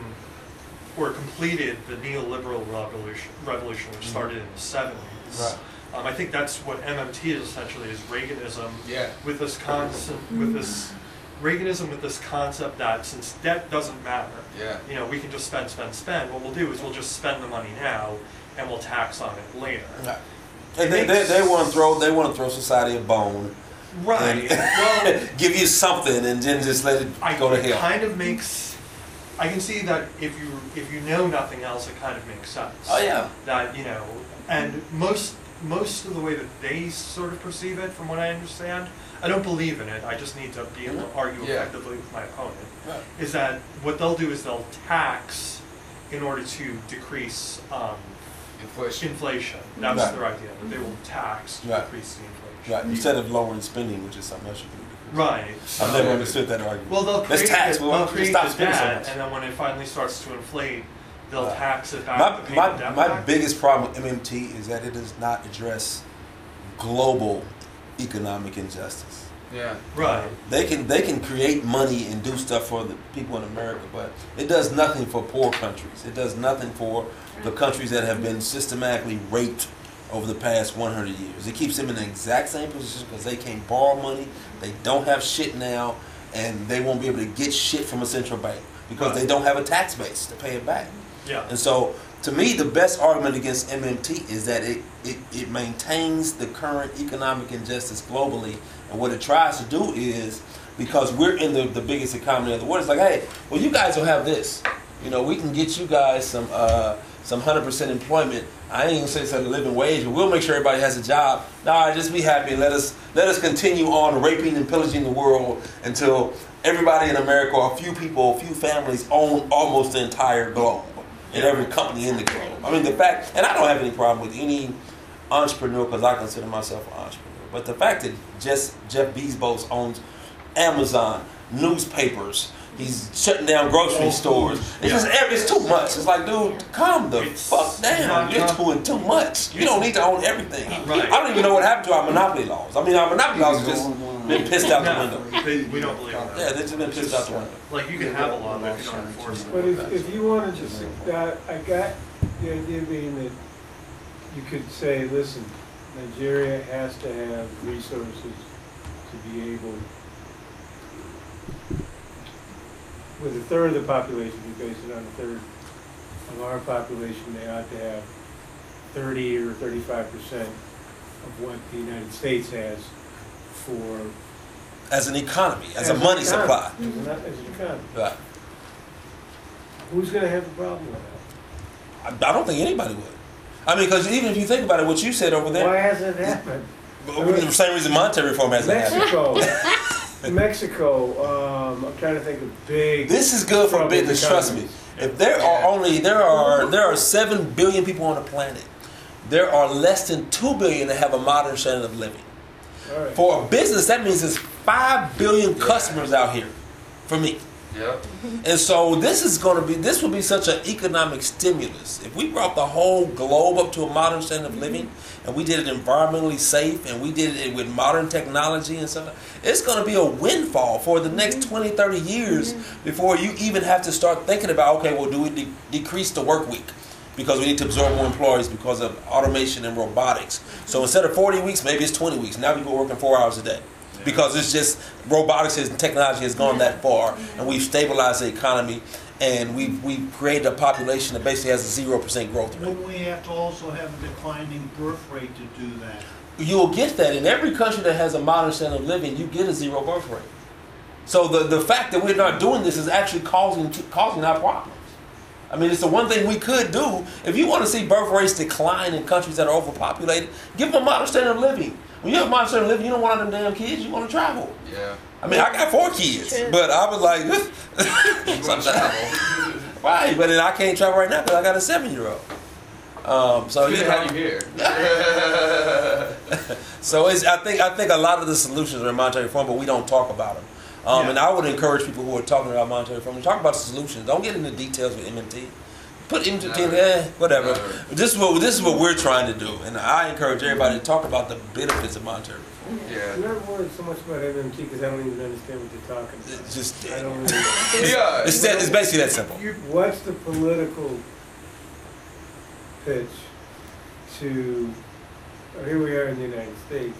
or completed the neoliberal revolution, revolution which started in the seventies. Right. Um, I think that's what M M T is essentially, is Reaganism Yeah. with this concept, with this Reaganism with this concept that since debt doesn't matter, Yeah. you know, we can just spend, spend, spend. What we'll do is we'll just spend the money now, and we'll tax on it later. Right. And they, they, they want to throw they want to throw society a bone, Right. and Well, give you something, and then just let it I, go to it hell. kind of makes. I can see that if you if you know nothing else, it kind of makes sense. Oh yeah. That you know, and most most of the way that they sort of perceive it, from what I understand, I don't believe in it. I just need to be able to argue Yeah. effectively with my opponent. Right. Is that what they'll do? Is they'll tax in order to decrease um, Inflation. inflation. That's Right. their idea. That they will tax to Right. decrease the inflation. Right. Instead of lowering spending, which is something else you can do. Right. I've So- never understood that argument. Well, they'll Let's create, tax. the, We they'll want to create stop the spending so debt, much. and then when it finally starts to inflate, they'll Right. tax it back My, to pay my, the debt my, back. my biggest problem with M M T is that it does not address global economic injustice. Yeah. Right. They can they can create money and do stuff for the people in America, but it does nothing for poor countries. It does nothing for the countries that have been systematically raped over the past one hundred years. It keeps them in the exact same position because they can't borrow money, they don't have shit now, and they won't be able to get shit from a central bank because they don't have a tax base to pay it back. Yeah. And so, to me, the best argument against M M T is that it, it, it maintains the current economic injustice globally. And what it tries to do is, because we're in the, the biggest economy of the world, it's like, hey, well, you guys will have this. You know, we can get you guys some uh, some one hundred percent employment. I ain't going to say it's a living wage, but we'll make sure everybody has a job. Nah, just be happy and let us, let us continue on raping and pillaging the world until everybody in America, or a few people, a few families own almost the entire globe. And every company in the globe. I mean, the fact, and I don't have any problem with any entrepreneur because I consider myself an entrepreneur. But the fact that just Jeff Bezos owns Amazon, newspapers, he's shutting down grocery Whole stores. Foods. It's just it's too much. It's like, dude, calm the It's fuck down. not- You're doing too much. You don't need to own everything. Right. I don't even know what happened to our monopoly laws. I mean, our monopoly laws have just been pissed out the window. No, they, we don't believe in that. Yeah, they've just been It's pissed just, out the window. Like, you can have a law, but if you don't enforce it. But if, if you wanted to, s- that, I got the idea being that you could say, listen, Nigeria has to have resources to be able, with a third of the population, you base it on a third of our population, they ought to have thirty or thirty-five percent of what the United States has for. As an economy, as, a an money economy, supply. As an, as an economy. Right. Who's gonna have a problem with that? I, I don't think anybody would. I mean, because even if you think about it, what you said over there, Why hasn't it happened? the same reason monetary reform hasn't happened. Mexico, Mexico. Um, I'm trying to think of big. This is good for troubled business. Trust me. economies. If there are only there are there are seven billion people on the planet, there are less than two billion that have a modern standard of living. All right. For a business, that means there's five billion customers out here. For me. Yep. And so this is going to be, this will be such an economic stimulus. If we brought the whole globe up to a modern standard of living, and we did it environmentally safe, and we did it with modern technology and stuff, it's going to be a windfall for the next twenty, thirty years before you even have to start thinking about, okay, well, do we de- decrease the work week? Because we need to absorb more employees because of automation and robotics. So instead of forty weeks, maybe it's twenty weeks. Now people are working four hours a day. Because it's just robotics and technology has gone that far, and we've stabilized the economy, and we've we've created a population that basically has a zero percent growth rate. Wouldn't we have to also have a declining birth rate to do that? You'll get that in every country that has a modern standard of living. You get a zero birth rate. So the the fact that we're not doing this is actually causing causing our problems. I mean, it's the one thing we could do. If you want to see birth rates decline in countries that are overpopulated, give them a modern standard of living. When you have a modern standard of living, you don't want all them damn kids. You want to travel. Yeah. I mean, I got four kids, True. but I was like, You want to travel? right? But then I can't travel right now because I got a seven-year-old. Um, so Good you to have know, you here. so it's, I think I think a lot of the solutions are in monetary reform, but we don't talk about them. Um, Yeah. And I would encourage people who are talking about monetary reform to talk about the solutions. Don't get into details with M M T. Put him to Never. eh, whatever. Never. This is what this is what we're trying to do, and I encourage everybody to talk about the benefits of monetary reform. Yeah. I'm not worried so much about M M T because I don't even understand what they're talking about. It's just I don't really, Yeah. it's, that, it's basically that simple. what's the political pitch to, oh, here we are in the United States,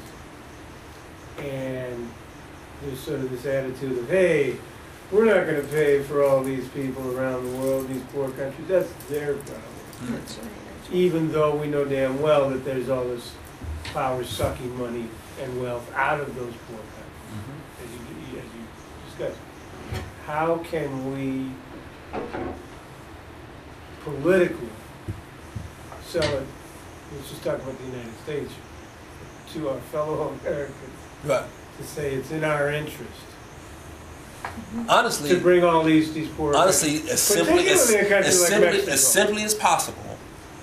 and there's sort of this attitude of, hey, we're not going to pay for all these people around the world, these poor countries, that's their problem. That's right. Even though we know damn well that there's all this power-sucking money and wealth out of those poor countries, as you, as you discussed. How can we politically sell it, let's just talk about the United States, to our fellow Americans, Right. to say it's in our interest Honestly, to bring all these, these poor honestly, countries, as simply as, particularly a country as like simply Mexico. as simply as possible,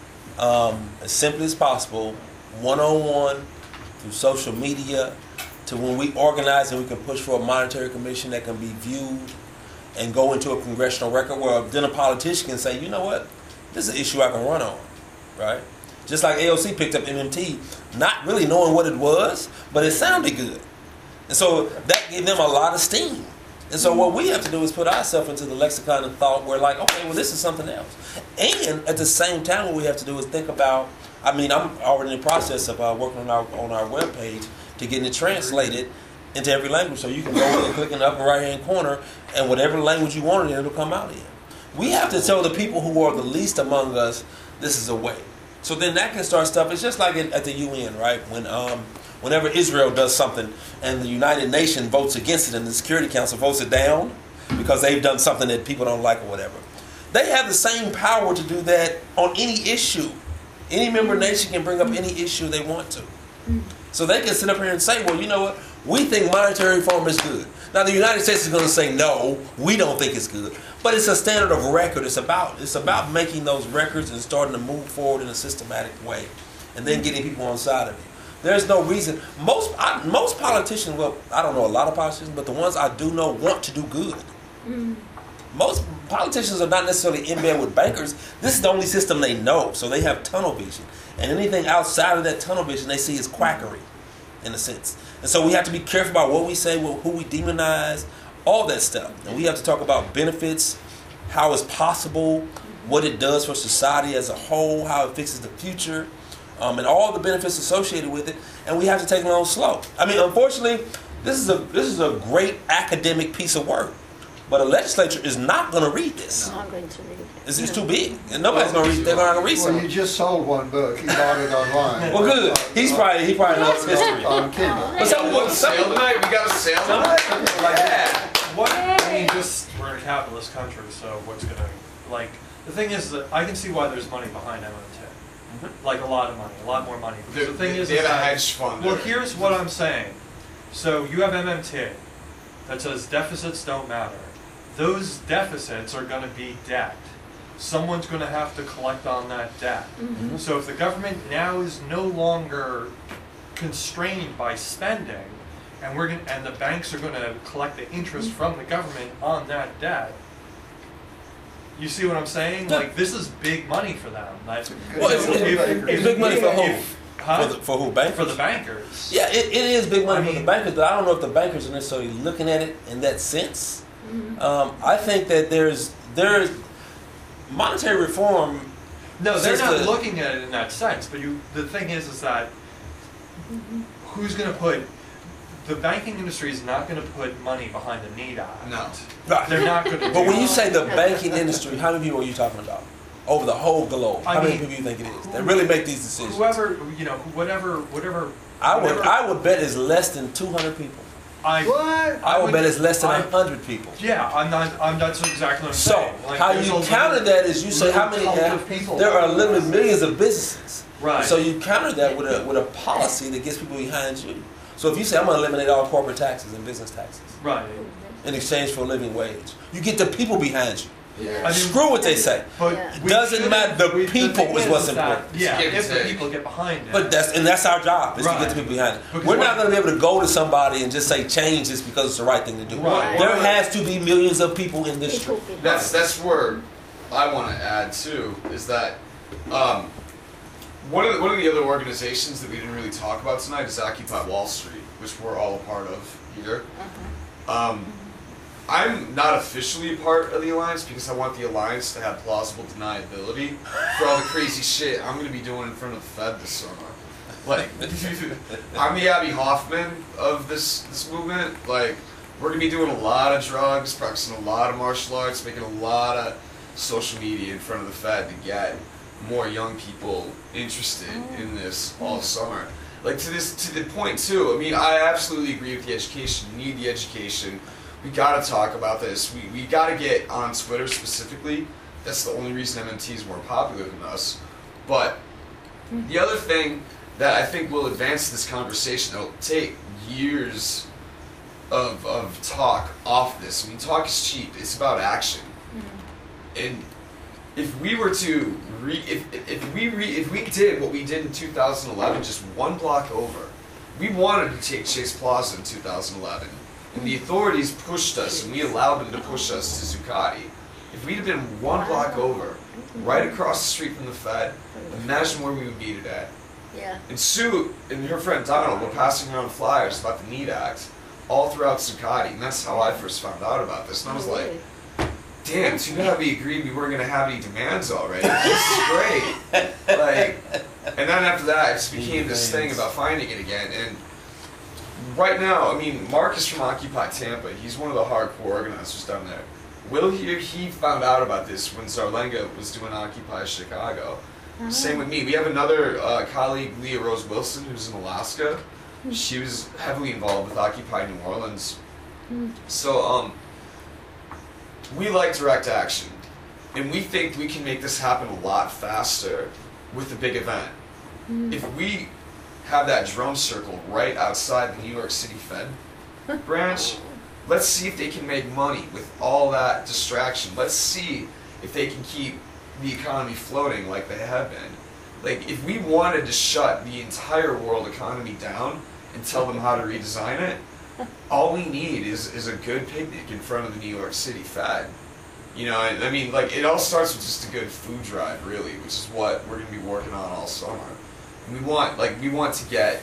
um, as simply as possible, one on one, through social media, to when we organize and we can push for a monetary commission that can be viewed and go into a congressional record where then a politician can say, you know what, this is an issue I can run on, right? Just like A O C picked up M M T, not really knowing what it was, but it sounded good. And so that gave them a lot of steam. And so what we have to do is put ourselves into the lexicon of thought where like, okay, well, this is something else. And at the same time, what we have to do is think about, I mean, I'm already in the process of uh, working on our on our webpage to getting it translated into every language. So you can go and click in the upper right-hand corner, and whatever language you want, it'll come out in. We have to tell the people who are the least among us, this is a way. So then that can start stuff. It's just like at, at the U N, right? When um, whenever Israel does something and the United Nations votes against it and the Security Council votes it down because they've done something that people don't like or whatever, they have the same power to do that on any issue. Any member nation can bring up any issue they want to. So they can sit up here and say, well, you know what? We think monetary reform is good. Now, the United States is going to say, no, we don't think it's good. But it's a standard of record. It's about it's about making those records and starting to move forward in a systematic way. And then getting people on side of it. There's no reason. Most I, most politicians, well, I don't know a lot of politicians, but the ones I do know want to do good. Mm. Most politicians are not necessarily in bed with bankers. This is the only system they know, so they have tunnel vision. And anything outside of that tunnel vision they see is quackery, in a sense. And so we have to be careful about what we say, who we demonize, all that stuff. And we have to talk about benefits, how it's possible, what it does for society as a whole, how it fixes the future, um, and all the benefits associated with it. And we have to take it on slow. I mean, unfortunately, this is a this is a great academic piece of work. But a legislature is not going to read this. I'm not going to read it. It's, it's too big. And nobody's going to read. They're not going to read Well, something. you just sold one book. He bought it online. Well, good. He's probably he probably knows history. On Kindle. But some, What, some, sale tonight? We got a sale tonight? like Yeah. What, I mean, just, we're a capitalist country, so what's gonna, like, the thing is that I can see why there's money behind M M T. Like, a lot of money, a lot more money. Because They, the thing is, they is have a that, hedge fund. well, or- here's what I'm saying. So, you have M M T that says deficits don't matter. Those deficits are gonna be debt. Someone's gonna have to collect on that debt. Mm-hmm. So if the government now is no longer constrained by spending, and we're gonna, and the banks are going to collect the interest from the government on that debt, you see what I'm saying? Yeah. Like, this is big money for them. Like, Well, it's, if- it's, if- big money for who? if- huh? For, the, for who? Bankers? For the bankers. Yeah, it, it is big money I for the mean- bankers, but I don't know if the bankers are necessarily looking at it in that sense. Mm-hmm. Um, I think that there's there's monetary reform. No, they're Since not the- looking at it in that sense. But you, the thing is, is that who's going to put the banking industry is not going to put money behind the need Act. No. Right. They're not going to. But when you say the banking industry, how many people are you talking about? Over the whole globe, I how many mean, people do you think it is that really make these decisions? Whoever, you know, whatever, whatever. I would whatever- I would bet it's less than two hundred people. I, What? I would would- bet it's less than I- one hundred people. Yeah, I'm not. I'm. That's exactly what I'm So saying. Like, how there's you a counter little- that is you say how many little cult have, of people. there are literally millions of businesses. Right. So you counter that with a with a policy that gets people behind you. So if you say I'm going to eliminate all corporate taxes and business taxes Right. in exchange for a living wage, you get the people behind you. Yeah. I mean, Screw what they say. But Yeah. we Doesn't shouldn't- matter, the we- people thing is what's that- important. Yeah, Give and if the take. people get behind it. But that's and that's our job is to get Right. the people behind it. Because We're what- not going to be able to go to somebody and just say change this because it's the right thing to do. Right. There has to be millions of people in this People street. behind. That's that's where I want to add too is that um, one of the, one of the other organizations that we didn't really talk about tonight is Occupy Wall Street, which we're all a part of here. Um, I'm not officially a part of the Alliance because I want the Alliance to have plausible deniability for all the crazy shit I'm going to be doing in front of the Fed this summer. Like, I'm the Abby Hoffman of this this movement. Like, we're going to be doing a lot of drugs, practicing a lot of martial arts, making a lot of social media in front of the Fed to get more young people interested in this all summer. Like, to this to the point too. I mean, I absolutely agree with the education. We need the education. We got to talk about this. We we got to get on Twitter specifically. That's the only reason M M T is more popular than us. But the other thing that I think will advance this conversation, it'll take years of of talk off this. I mean, talk is cheap. It's about action. Mm-hmm. And if we were to re, if if we re, if we did what we did in two thousand eleven, just one block over, we wanted to take Chase Plaza in two thousand eleven, and the authorities pushed us, and we allowed them to push us to Zuccotti. If we'd have been one block over, right across the street from the Fed, imagine where we would be today. Yeah. And Sue and her friend Donald were passing around flyers about the NEED Act all throughout Zuccotti, and that's how I first found out about this. And I was like, damn, too bad we agreed we weren't going to have any demands already. This is great. Like, and then after that, it just became this thing about finding it again. And right now, I mean, Mark is from Occupy Tampa. He's one of the hardcore organizers down there. Will here, he found out about this when Zarlenga was doing Occupy Chicago. Uh-huh. Same with me. We have another uh, colleague, Leah Rose Wilson, who's in Alaska. Mm. She was heavily involved with Occupy New Orleans. Mm. So, um, we like direct action, and we think we can make this happen a lot faster with a big event. Mm. If we have that drum circle right outside the New York City Fed branch, let's see if they can make money with all that distraction. Let's see if they can keep the economy floating like they have been. Like, if we wanted to shut the entire world economy down and tell them how to redesign it, all we need is, is a good picnic in front of the New York City Fed. You know, I, I mean, like, it all starts with just a good food drive, really, which is what we're going to be working on all summer. And we want, like, we want to get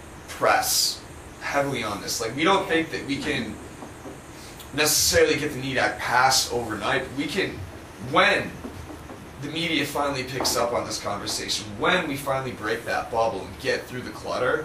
press heavily on this. Like, we don't think that we can necessarily get the NEED Act passed overnight, but we can, when the media finally picks up on this conversation, when we finally break that bubble and get through the clutter,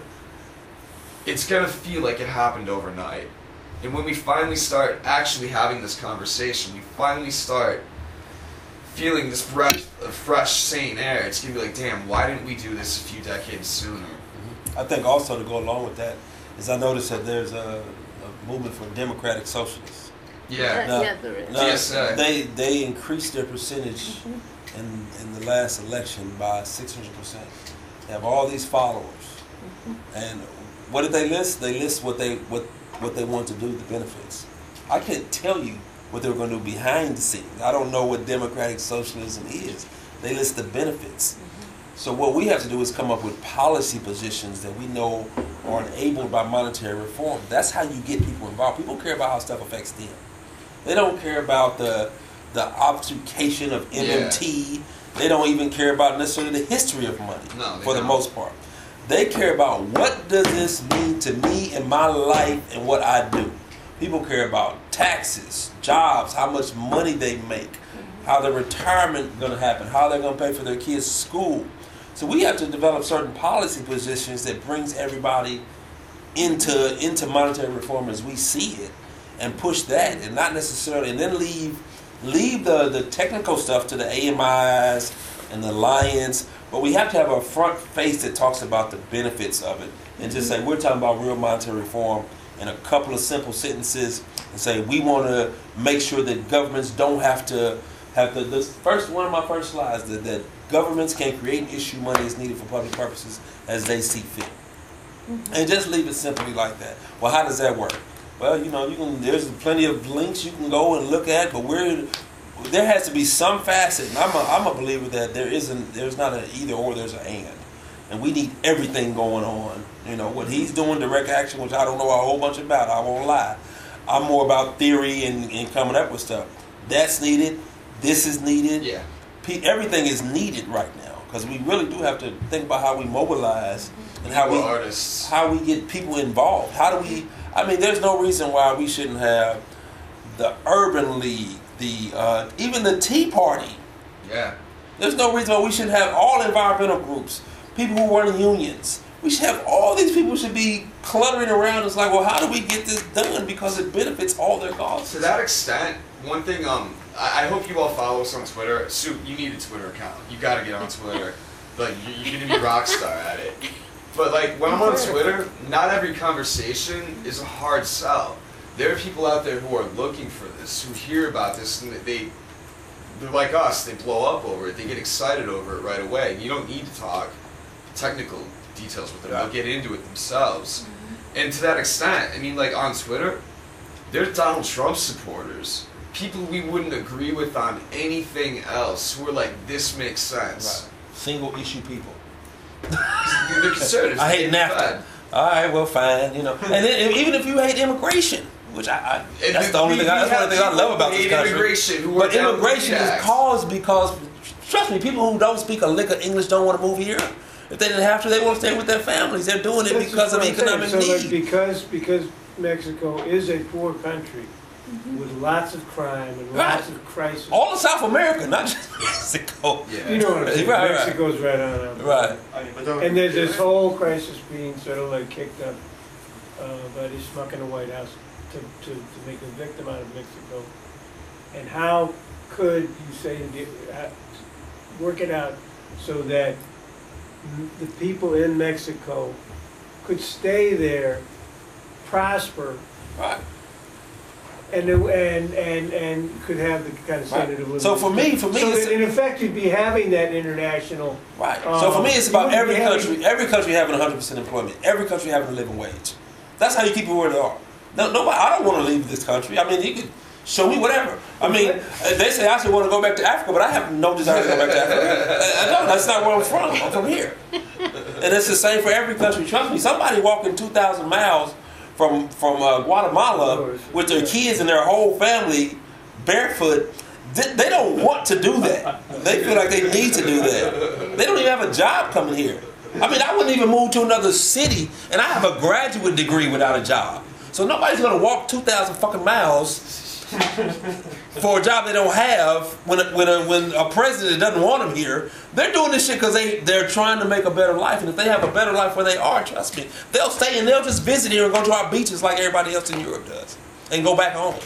it's going to feel like it happened overnight. And when we finally start actually having this conversation, we finally start feeling this breath of fresh, sane air, it's going to be like, damn, why didn't we do this a few decades sooner? Mm-hmm. I think also to go along with that is I noticed that there's a, a movement for democratic socialists. Yeah. Now, yeah, there is. now, D S A. They, they increased their percentage mm-hmm. in, in the last election by six hundred percent. They have all these followers. Mm-hmm. And what did they list? They list what they what what they want to do, the benefits. I can't tell you what they were going to do behind the scenes. I don't know what democratic socialism is. They list the benefits. Mm-hmm. So what we have to do is come up with policy positions that we know are enabled by monetary reform. That's how you get people involved. People care about how stuff affects them. They don't care about the the obfuscation of M M T. Yeah. They don't even care about necessarily the history of money no, for don't. the most part. They care about what does this mean to me in my life and what I do. People care about taxes, jobs, how much money they make, how their retirement is going to happen, how they're going to pay for their kids' school. So we have to develop certain policy positions that brings everybody into into monetary reform as we see it, and push that, and not necessarily, and then leave leave the, the technical stuff to the A M Is and the Alliance. But we have to have a front face that talks about the benefits of it, and just say we're talking about real monetary reform in a couple of simple sentences, and say we want to make sure that governments don't have to have the, the first one of my first slides that, that governments can create and issue money as needed for public purposes as they see fit, mm-hmm. and just leave it simply like that. Well, how does that work? Well, you know, you can. There's plenty of links you can go and look at, but we're there has to be some facet, and I'm a, I'm a believer that there isn't, there's not an either or, there's an and. And we need everything going on. You know, what he's doing, direct action, which I don't know a whole bunch about, I won't lie. I'm more about theory and, and coming up with stuff. That's needed. this is needed. Yeah. Pe- everything is needed right now because we really do have to think about how we mobilize and how We're we artists. how we get people involved. How do we? I mean, there's no reason why we shouldn't have the Urban League, the uh, even the Tea Party. Yeah. There's no reason why we shouldn't have all environmental groups, people who run unions. We should have all these people should be cluttering around. It's like, well, how do we get this done? Because it benefits all their causes. To that extent, one thing um I, I hope you all follow us on Twitter. Sue, you need a Twitter account. You got to get on Twitter. Like you- you're gonna be rock star at it. But like when I'm on Twitter, not every conversation is a hard sell. There are people out there who are looking for this, who hear about this, and they they're like us. They blow up over it. They get excited over it right away. You don't need to talk technical details with them. They'll get into it themselves. And to that extent, I mean, like on Twitter, there's Donald Trump supporters, people we wouldn't agree with on anything else, who are like, this makes sense. Single issue people. They're conservatives. I hate They NAFTA. fed. All right, well, fine, you know. And then even if you hate immigration, which I, I And that's we- the only we- thing I, we that's one of the things I have love people about who this hate country. immigration who are But down with immigration the is Act. caused because, trust me, people who don't speak a lick of English don't want to move here. If they didn't have to, they want to stay with their families. They're doing it That's because just of what I'm saying. economic So, like, need. because because Mexico is a poor country with lots of crime and Right. lots of crisis. All of South America, not just Mexico. Yeah. You know what I'm saying? Right, right. Mexico's right on up. Right. I mean, but don't, And there's this whole crisis being sort of like kicked up uh, by this schmuck in the White House to, to, to make a victim out of Mexico. And how could you say, to get, uh, work it out so that m- the people in Mexico could stay there, prosper, Right. and and and and could have the kind of standard of living. So for me, for me, so it's, that in effect, you'd be having that international. right. So for me, it's Um, about you every wouldn't be country, having- every country having one hundred percent employment, every country having a living wage. That's how you keep it where they are. No, nobody. I don't want to leave this country. I mean, you could show me whatever. I mean, uh, they say I should want to go back to Africa, but I have no desire to go back to Africa. I, I don't. That's not where I'm from. I'm from here. And it's the same for every country. Trust me. Somebody walking two thousand miles from from uh, Guatemala with their kids and their whole family barefoot, they, they don't want to do that. They feel like they need to do that. They don't even have a job coming here. I mean, I wouldn't even move to another city, and I have a graduate degree without a job. So nobody's gonna walk two thousand fucking miles for a job they don't have when a, when a, when a president doesn't want them here. They're doing this shit because they, they're trying to make a better life. And if they have a better life where they are, trust me, they'll stay and they'll just visit here and go to our beaches like everybody else in Europe does. And go back home.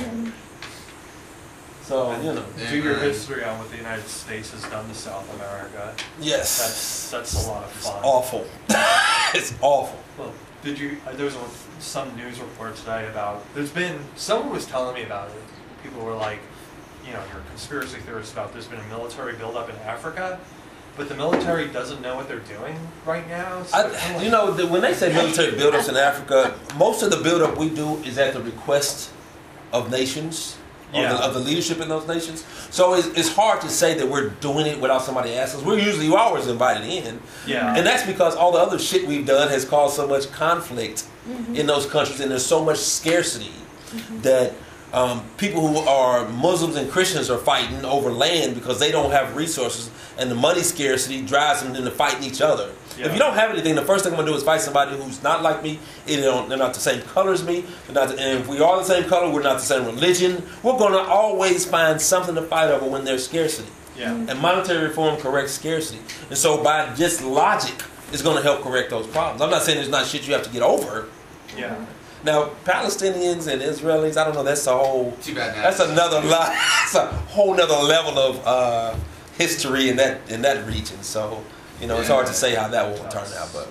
So, you know. do your history on what the United States has done to South America. Yes. That's that's a lot of It's fun. awful. It's awful. Well, did you? uh, There was a- some news report today about. There's been someone was telling me about it. People were like, you know, you're a conspiracy theorist about there's been a military buildup in Africa, but the military doesn't know what they're doing right now. So I'm I, like, you know, the, when they say military buildups in Africa, most of the buildup we do is at the request of nations, Yeah. of, the, of the leadership in those nations. So it's, it's hard to say that we're doing it without somebody asking us. We're usually always invited in. yeah, And that's because all the other shit we've done has caused so much conflict in those countries, and there's so much scarcity that um, people who are Muslims and Christians are fighting over land because they don't have resources, and the money scarcity drives them into fighting each other. Yeah. If you don't have anything, the first thing I'm gonna do is fight somebody who's not like me. They don't, they're not the same color as me. They're not the, and if we are the same color, we're not the same religion. We're gonna always find something to fight over when there's scarcity. yeah. And monetary reform corrects scarcity. And so by just logic, it's going to help correct those problems. I'm not saying there's not shit you have to get over. Yeah. Now, Palestinians and Israelis, I don't know, that's a whole, Too bad now. that's another lot, that's a whole nother level of uh, history in that in that region. So, you know, it's hard to say how that will turn out, but.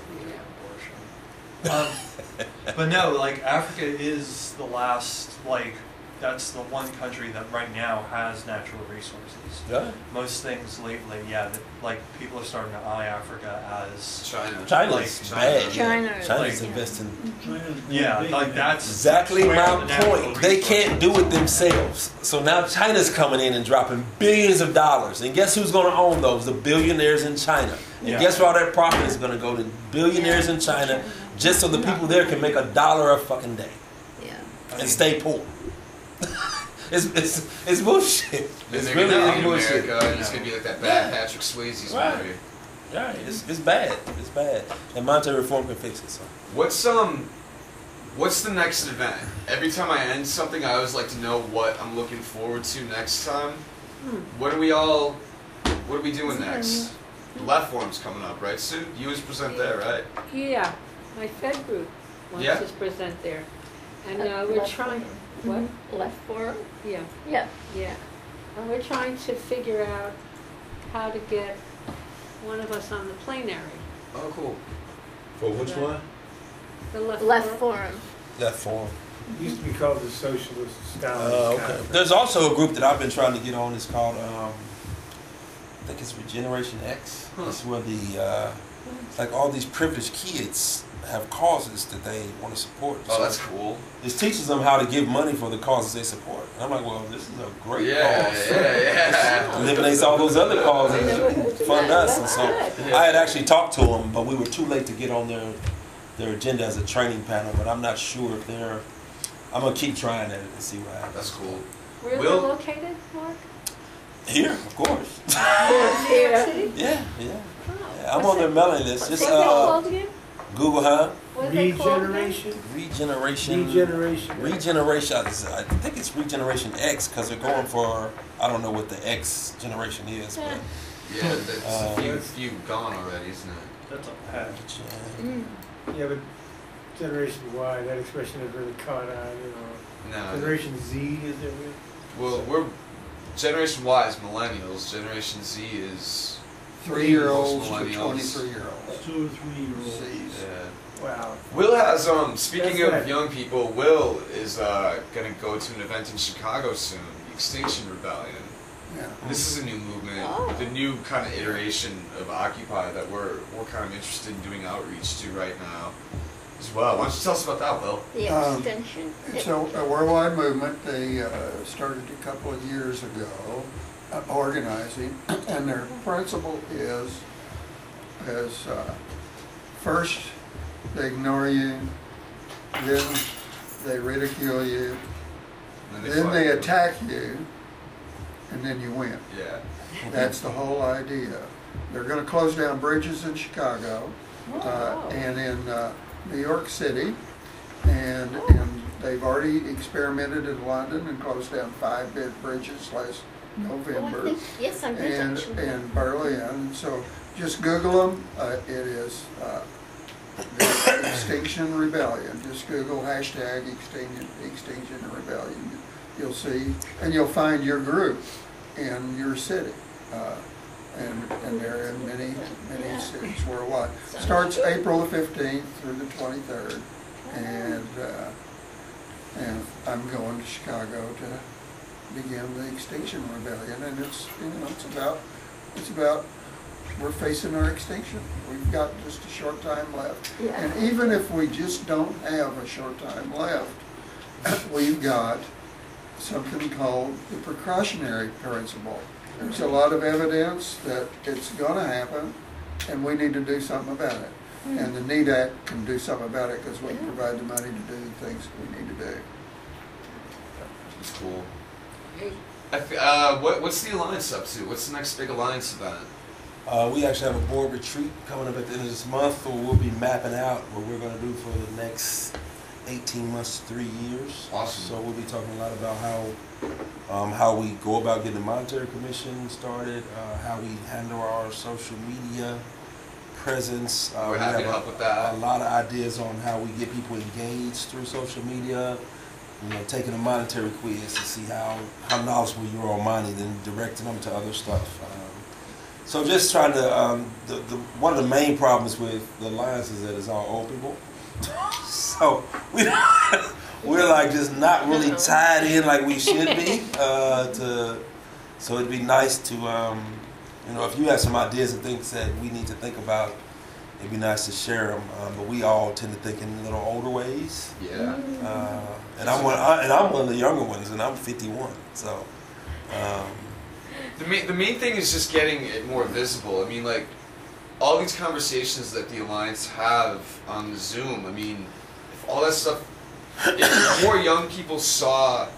Um, but no, like Africa is the last, like that's the one country that right now has natural resources. Yeah. Most things lately, yeah, that, like people are starting to eye Africa as China. China's Like, bad. China, China's like- investing. China's yeah, big like in that's Exactly that's where my the natural point. They resources- can't do it themselves. So now China's coming in and dropping billions of dollars. And guess who's going to own those? The billionaires in China. And Yeah. guess where all that profit is going to go? To billionaires in China, just so the people there can make a dollar a fucking day Yeah. I and mean, stay poor. it's, it's, it's bullshit. Then It's they're really gonna lead bullshit. America, and it's gonna be like that bad Patrick Swayze's Right. movie. Yeah, it's, it's bad. It's bad. And monetary reform can fix it. So. What's um, what's the next event? Every time I end something, I always like to know what I'm looking forward to next time. What are we all? What are we doing next? Left Forum's coming up, right? Sue, you always present there, right? Yeah, my Fed group wants Yeah. to present there. And uh, Uh, we're left trying, forum. what? Left forum? Yeah, Yeah. yeah. And we're trying to figure out how to get one of us on the plenary. Oh, cool. For which Right. one? The left Left forum. forum. Left form. It used to be called the Socialist Scholars Uh, okay. Conference. There's also a group that I've been trying to get on. It's called, um, I think it's Regeneration X. Huh. It's where the, uh, it's like all these privileged kids have causes that they want to support. Oh, So that's cool. it teaches them how to give money for the causes they support. And I'm like, well, this is a great Yeah, cause. yeah, yeah. Eliminates all those other causes and fund us. And so Yeah. I had actually talked to them, but we were too late to get on their their agenda as a training panel. But I'm not sure if they're. I'm gonna keep trying at it and see what happens. That's cool. Where Will- they're located, Mark? Here, of course. New York City? Yeah, yeah. Oh. yeah I'm on their mailing list. What's Just they uh, called again? Google, huh? What are they called again? Regeneration, Regeneration. regeneration. Regeneration. I think it's Regeneration X because they're going for. I don't know what the X generation is, but. Yeah, that's Uh, a few, few gone already, isn't it? That's a patch. Mm. Yeah, but Generation Y, that expression has really caught on, you know. No. Generation Z, is there? Well, we're Generation Y is millennials. Generation Z is Three-year-olds to Millennials. twenty-three-year-olds. Two or three-year-olds. C's. yeah. Wow. Will has um. Speaking That's of right. young people, Will is uh gonna go to an event in Chicago soon. The Extinction Rebellion. Yeah. This is a new movement, Oh. the new kind of iteration of Occupy that we're we're kind of interested in doing outreach to right now as well. Why don't you tell us about that, Will? The Um, extension. It's a, a worldwide movement. They uh, started a couple of years ago, uh, organizing, and their principle is, is uh, first they ignore you, then they ridicule you, And then fight they you. attack you, and then you win. Yeah. That's the whole idea. They're going to close down bridges in Chicago uh, and in uh, New York City, and and they've already experimented in London and closed down five big bridges last Oh, I November, think, yes, I did and actually. and Berlin. So just Google them. Uh, it is uh, the Extinction Rebellion. Just Google hashtag Extinction Extinction Rebellion. You'll see, and you'll find your group in your city. Uh, and, and they're in many, many cities worldwide. Starts April the fifteenth through the twenty-third, and, uh, and I'm going to Chicago to begin the Extinction Rebellion, and it's, you know, it's about, it's about, we're facing our extinction. We've got just a short time left. Yeah. And even if we just don't have a short time left, we've got something called the precautionary principle. There's a lot of evidence that it's gonna happen, and we need to do something about it. And the NEED Act can do something about it because we provide the money to do the things we need to do. It's cool. I f- uh, what, what's the Alliance up to? What's the next big Alliance event? Uh, we actually have a board retreat coming up at the end of this month, where we'll be mapping out what we're going to do for the next eighteen months, three years. Awesome. So we'll be talking a lot about how um, how we go about getting the monetary commission started, uh, how we handle our social media presence. Uh, We're we happy have to a, help with that. a lot of ideas on how we get people engaged through social media. You know, taking a monetary quiz to see how, how knowledgeable you are on money, then directing them to other stuff. Um, so just trying to, um, the, the, one of the main problems with the Alliance is that it's all old people. So we, we're like just not really tied in like we should be. Uh, to, so it'd be nice to, um, you know, if you have some ideas and things that we need to think about, it'd be nice to share them. Um, but we all tend to think in a little older ways. Yeah. Uh, and I'm one, I, and I'm one of the younger ones, and I'm fifty-one. So, um, The main, the main thing is just getting it more visible. I mean, like, all these conversations that the Alliance have on Zoom, I mean, if all that stuff, if more young people saw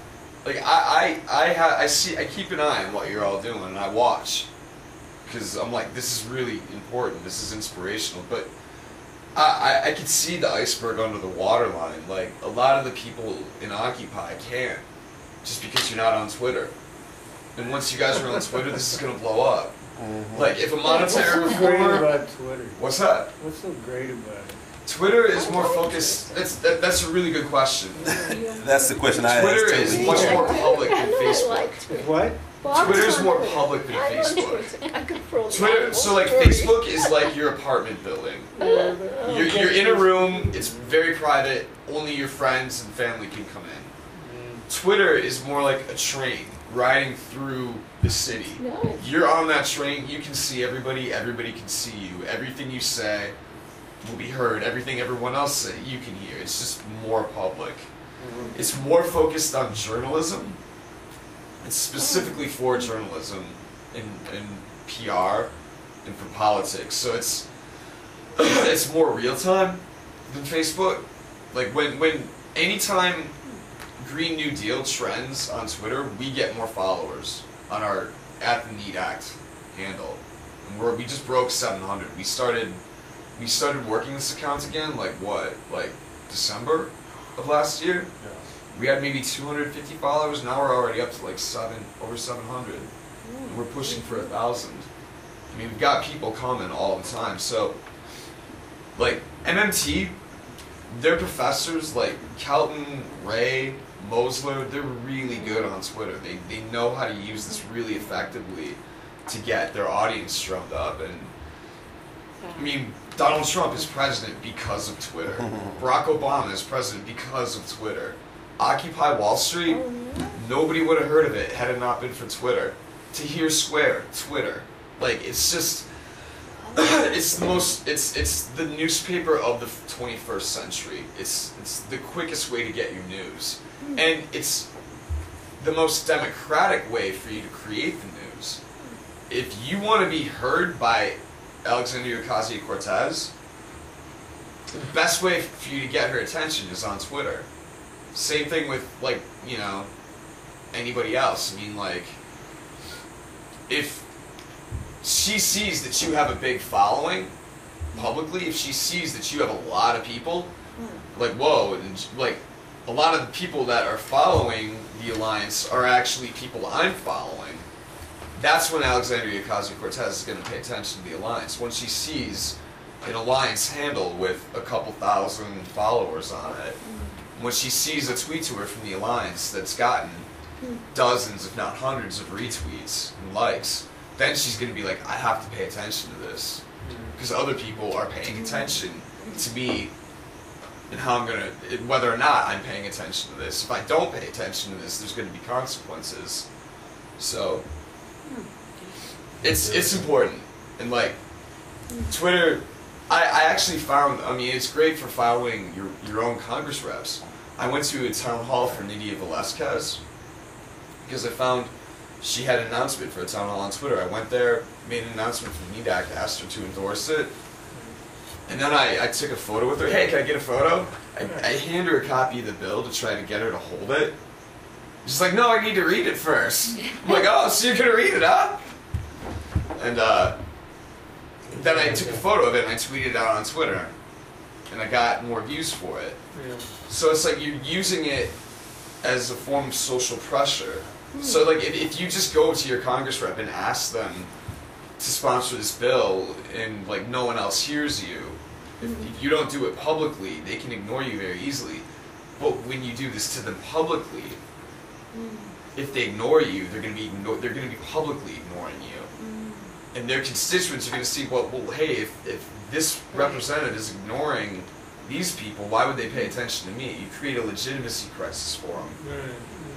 like I I I, ha- I see I keep an eye on what you're all doing, and I watch, because I'm like, this is really important. This is inspirational, but. I, I, I could see the iceberg under the waterline. Like, a lot of the people in Occupy can't, just because you're not on Twitter. And once you guys are on Twitter, this is going to blow up. Mhm. Like, if a monetary What's so great reformer... about Twitter? What's that? What's so great about it? Twitter is more focused... That's, that, that's a really good question. That's the question I Twitter asked is too. much more public I than know I Facebook. like Twitter. What? Well, I'm Twitter's on more Twitter. public than I'm on Facebook. Twitter. I control the Twitter, animals so like for you. Facebook is like your apartment building. You're, you're in a room, it's very private, only your friends and family can come in. Twitter is more like a train riding through the city. No. You're on that train, you can see everybody, everybody can see you. Everything you say will be heard, everything everyone else say you can hear. It's just more public. It's more focused on journalism. It's specifically for journalism and, and P R and for politics. So it's it's more real time than Facebook. Like when when anytime Green New Deal trends on Twitter, we get more followers on our at the Need Act handle. And we're we just broke seven hundred. We started we started working this account again like what? Like December of last year? Yeah. We had maybe two hundred fifty followers. Now we're already up to like seven, over seven hundred. And we're pushing for a thousand. I mean, we've got people coming all the time. So, like M M T, their professors like Kelton, Ray, Mosler, they're really good on Twitter. They they know how to use this really effectively to get their audience drummed up. And I mean, Donald Trump is president because of Twitter. Barack Obama is president because of Twitter. Occupy Wall Street, nobody would have heard of it had it not been for Twitter. Tahrir Square, Twitter. Like, it's just, it's the most, it's it's the newspaper of the twenty-first century. It's it's the quickest way to get your news. And it's the most democratic way for you to create the news. If you want to be heard by Alexandria Ocasio-Cortez, the best way for you to get her attention is on Twitter. Same thing with, like, you know, anybody else. I mean, like, if she sees that you have a big following publicly, if she sees that you have a lot of people, like, whoa, and, like, a lot of the people that are following the alliance are actually people I'm following, that's when Alexandria Ocasio-Cortez is going to pay attention to the alliance. When she sees an alliance handle with a couple thousand followers on it, when she sees a tweet to her from the alliance that's gotten dozens, if not hundreds, of retweets and likes, then she's going to be like, I have to pay attention to this. Because other people are paying attention to me and how I'm going to, whether or not I'm paying attention to this. If I don't pay attention to this, there's going to be consequences. So, it's it's important. And like, Twitter, I, I actually found, I mean, it's great for following your, your own Congress reps. I went to a town hall for Nydia Velasquez because I found she had an announcement for a town hall on Twitter. I went there, made an announcement for Need Act, asked her to endorse it. And then I, I took a photo with her. Hey, can I get a photo? I, I hand her a copy of the bill to try to get her to hold it. She's like, no, I need to read it first. I'm like, oh, so you're going to read it, huh? And uh, then I took a photo of it and I tweeted it out on Twitter. And I got more views for it. Yeah. So it's like you're using it as a form of social pressure. So like if, if you just go to your Congress rep and ask them to sponsor this bill and like no one else hears you, if, if you don't do it publicly, they can ignore you very easily. But when you do this to them publicly, if they ignore you, they're going to be igno- they're going to be publicly ignoring you, and their constituents are going to see, well, well, hey, if, if this representative is ignoring these people, why would they pay attention to me? You create a legitimacy crisis for them. Right.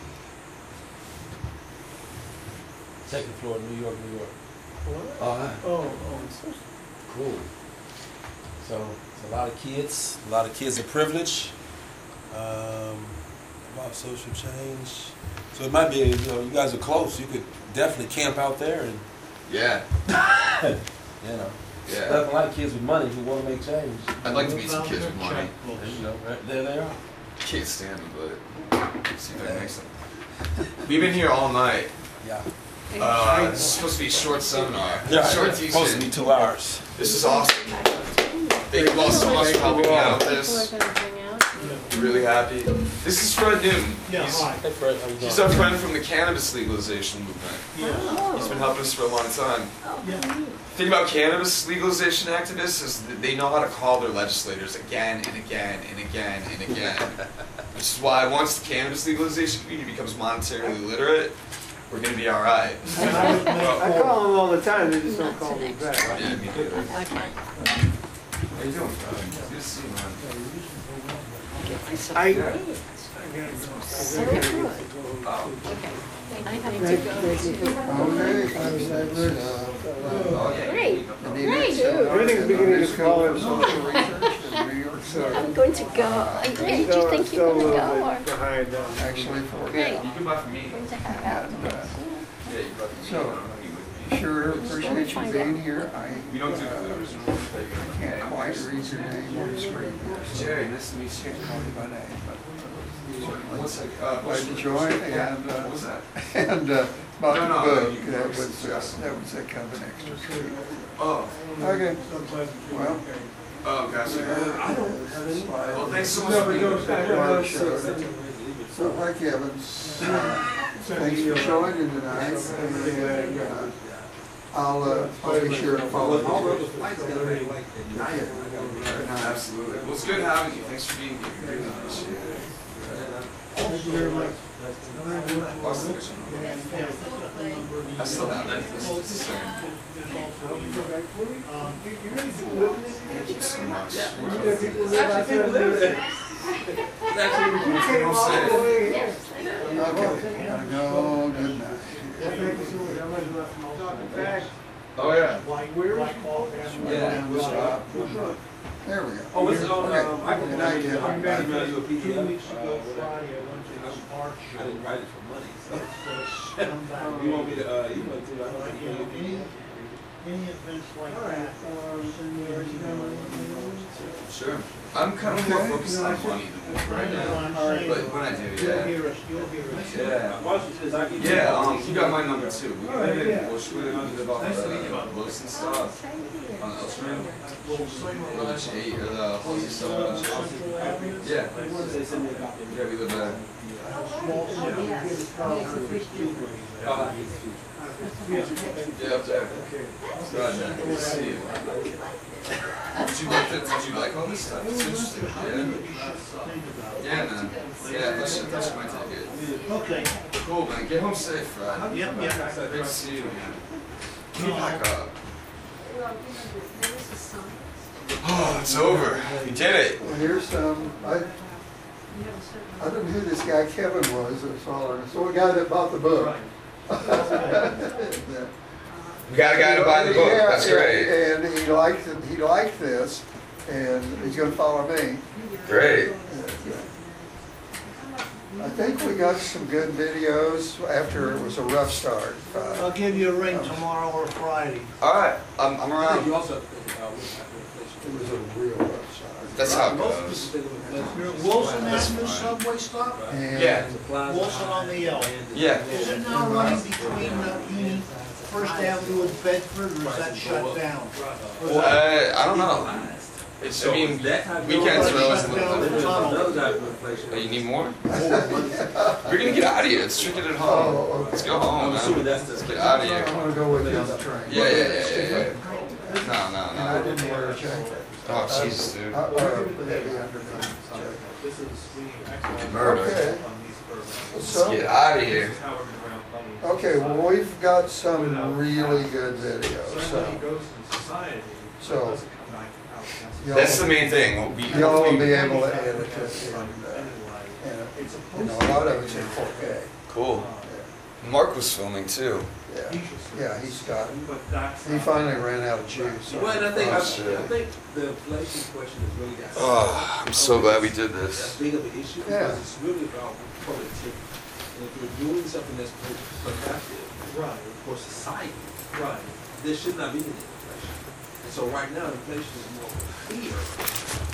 Second floor, New York, New York. What? Oh, hi. Oh, oh, it's so Cool. So, it's a lot of kids, a lot of kids of privilege, um, about social change. So it might be, you know, you guys are close. You could definitely camp out there and, Yeah, you know, yeah. definitely like kids with money who want to make change. I'd like to meet some kids with money. There you go, right there they are. Can't stand them, but see if I can make some. We've been here all night. Yeah. Uh, this is supposed to be a short seminar. Yeah, Short it's supposed to be teaching. two hours. This is awesome. Thank you all so much for helping me out with People this. are gonna hang out. Really happy. This is Fred Newton. Yeah, He's, hi. Hey Fred, how you doing? he's our friend from the cannabis legalization movement. Yeah, He's been helping us for a long time. yeah. The thing about cannabis legalization activists is that they know how to call their legislators again and again and again and again. Which is why once the cannabis legalization community becomes monetarily literate, we're gonna be all right. I call them all the time, they just don't call me back. Yeah, me too. Okay. How you doing, Fred? Good to see you, man. I, I So good. Oh. Okay. I have to go. Okay, I'm Sadler, Oh, yeah. Great. uh, the Great. next, uh, Everything's beginning to School fall of in Social Research in New York City. I'm going to go. Are you- Did you still, think you still were a going to little go or bit behind on. Actually, for, Great. You can buy from me. going to hang out? and, uh, Yeah, you bought from me. So, I don't know you with me. sure appreciate you being here. I We don't do uh, clears. can't quite read your name on the screen here, so Jerry, nice to meet you. can't call you by name, but One certainly sec. Uh, glad to join, and, uh, What was that? and uh, about No, the no, book, you can that focus was, uh, discussing. that was a kind of an extra treat. Oh, Okay, well. oh, gotcha. Well, Well, thanks so much for being here. So, hi Kevin. Thanks for joining tonight. And, uh, I'll, uh, I'll be sure to follow you. Absolutely. Well, it's good having you. Thanks for being here. We really appreciate it. Thank you very much. Awesome. I still have that. This is the same. Thank you so much. Okay, gotta go, good night. Oh, yeah. Yeah. There we go. Oh, what's it on, Okay. um, I can- Good night, Kevin. I can Bye. email you a P D F. Two weeks ago Friday, I went to this art I show. didn't write it for money, so. It's, uh, scumbag. You want me to, uh, email it to you? I Uh, can you email know, you a P any, D F. any events like that, send me an email. Sure. I'm kind of more focused on money than work right now. But when I do, You'll yeah. hear us, you'll hear us. Yeah. Why don't you just, I can. Yeah, um, you got my number too. We live in Bushwood, we live off the Wilson stuff on Elstrand. Or the J, or the Halsey stuff. Yeah. Yeah, we live there. Uh, Yeah, up there. Roger. Good to see you. Did you like that? Did you like all this stuff? It's interesting. Yeah. Yeah, man. Yeah, that shit, that shit might take it. Okay. Cool, man. Get home safe, Fred. Yep, yep. Great to see you again. Can you back up? Oh, it's over. We did it. Well, here's, um, I, I don't know who this guy Kevin was, that's all, I saw a guy that bought the book. We got a guy to buy the book. Yeah, That's yeah, great. And he liked, it- he liked this, and he's gonna follow me. Great. I think we got some good videos after it was a rough start. Uh, I'll give you a ring tomorrow or Friday. All right. I'm, I'm I think you around. also have to think about what's happening with It inflation. was a real rough start. That's how it Most people goes. think of inflation. You're at Wilson That's Avenue fine. subway stop? And Yeah. Supplies Wilson on the L. Yeah. Is it now running between uh, Union, First Avenue and Bedford, or is that shut down? Or is that- Uh, I don't know. It's, I mean, weekends are always a little There's different. another type of inflation. Oh, you need more? We're gonna get out of here. It's drinking at home. Let's go home, I'm assuming man. that's the. Let's get out of I'm here. gonna go with you on the train. Yeah, yeah, yeah, yeah, yeah. No, And I no, no. didn't wear a jacket. Oh, Jesus, dude. Uh, uh, heavy underneath jacket. Murder. Okay. Let's So, get out of here. okay, well, we've got some really good videos, so. So. y'all- That's the main thing. We, Y'all will be we, able to edit it, and, uh, and, you know, a lot of it's in four K. cool. Mark was filming too. Yeah, yeah, he's got, he finally ran out of juice. Well, and I think, I Oh, shit. I think the inflation question is really got. Oh, I'm so glad we did That this. big of an issue, Yeah. because it's really about productivity. And if you're doing something that's productive Right, for society, right. there should not be any inflation. And so right now, inflation is more fear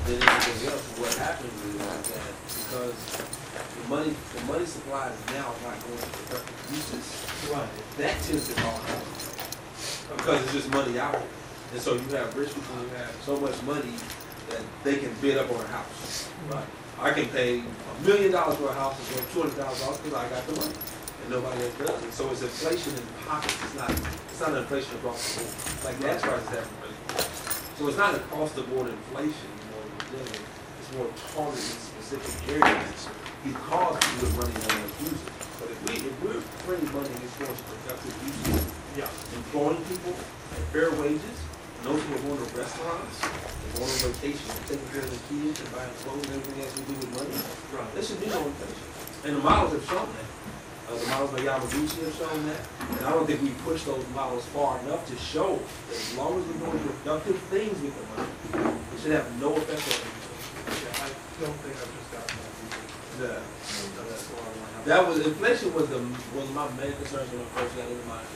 than anything else. What happens is that because the money, the money supply is now not going to productive uses, Right. that tends to cause harm. Because it's just money out. And so you have rich people who have so much money that they can bid up on a house. Right. I can pay a million dollars for a house and go two hundred thousand dollars because I got the money. And nobody else does it. So it's inflation in pockets. It's not it's not inflation across the board. Like gas prices have inflation. So it's not across the board inflation, you know, we're dealing with. It's more targeted in specific areas because people with money want to use it. But if we if we're bringing money towards productive uses, Yeah. employing people at fair wages, and those who are going to restaurants, and going on vacation, and taking care of their kids, and buying clothes and everything else we do with money, Right. there should be no inflation. And the models have shown that. Uh, the models by Yamaguchi have shown that. And I don't think we push those models far enough to show that as long as we're doing productive things with the money, it should have no effect on inflation. Yeah, I don't think I've just gotten that either. Yeah. That's why I want to have. That was, inflation was the, was my main concern when I first got into my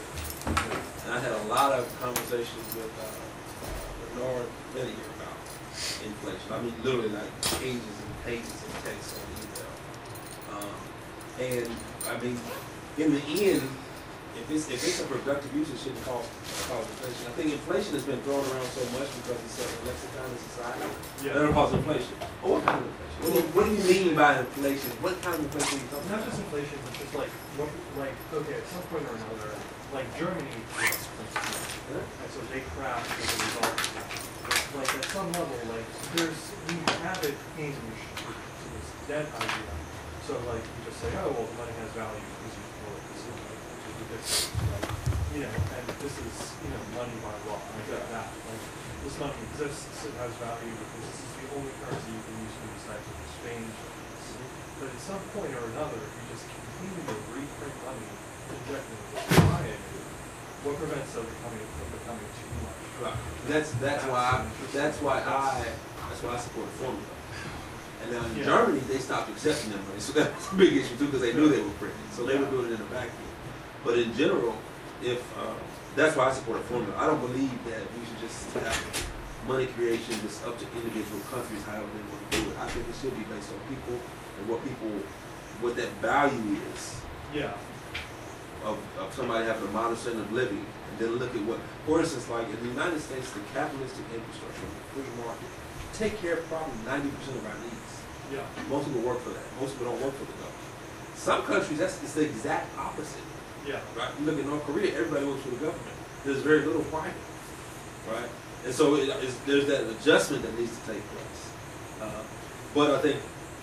And I had a lot of conversations with uh, Bernard Linear about inflation. I mean, literally like pages and pages of text on email. Um, and I mean, in the end, if it's if it's a productive use, it shouldn't cause cause inflation. I think inflation has been thrown around so much because it's such a lexicon in society. Yeah. That'll cause inflation. Oh, what kind of inflation? What do, you, what do you mean by inflation? What kind of inflation are you talking Not about? just inflation, but just like, what, like, okay, at some point or another, like Germany, for instance, Huh? and so they crash as a result. Like at some level, like there's, we have it in this dead idea. So like you just say, oh well, the money has value because you feel it, this is like, which is ridiculous, like, you know, and this is, you know, money by law, and I get that. Like this money exists, it has value because this is the only currency you can use for these types of exchange. But at some point or another, if you just continue to reprint money, injecting it into society, what prevents it becoming from becoming too much? Right. That's that's why I, that's why I that's why I support the formula. And now in Yeah. Germany they stopped accepting that money, so that's a big issue too because they knew they were printing, so they were doing it in the vacuum. But in general, if uh, that's why I support a formula. I don't believe that we should just have money creation just up to individual countries however they want to do it. I think it should be based on people and what people what that value is. Yeah. Of, of somebody having a modest standard of living, and then look at what, for instance, like in the United States, the capitalistic infrastructure, the free market, take care of probably ninety percent of our needs. Yeah. Most people work for that. Most people don't work for the government. Some countries, that's it's the exact opposite, Yeah. right? You look at North Korea, everybody works for the government. There's very little private, right? And so it, it's, there's that adjustment that needs to take place. Uh, but I think,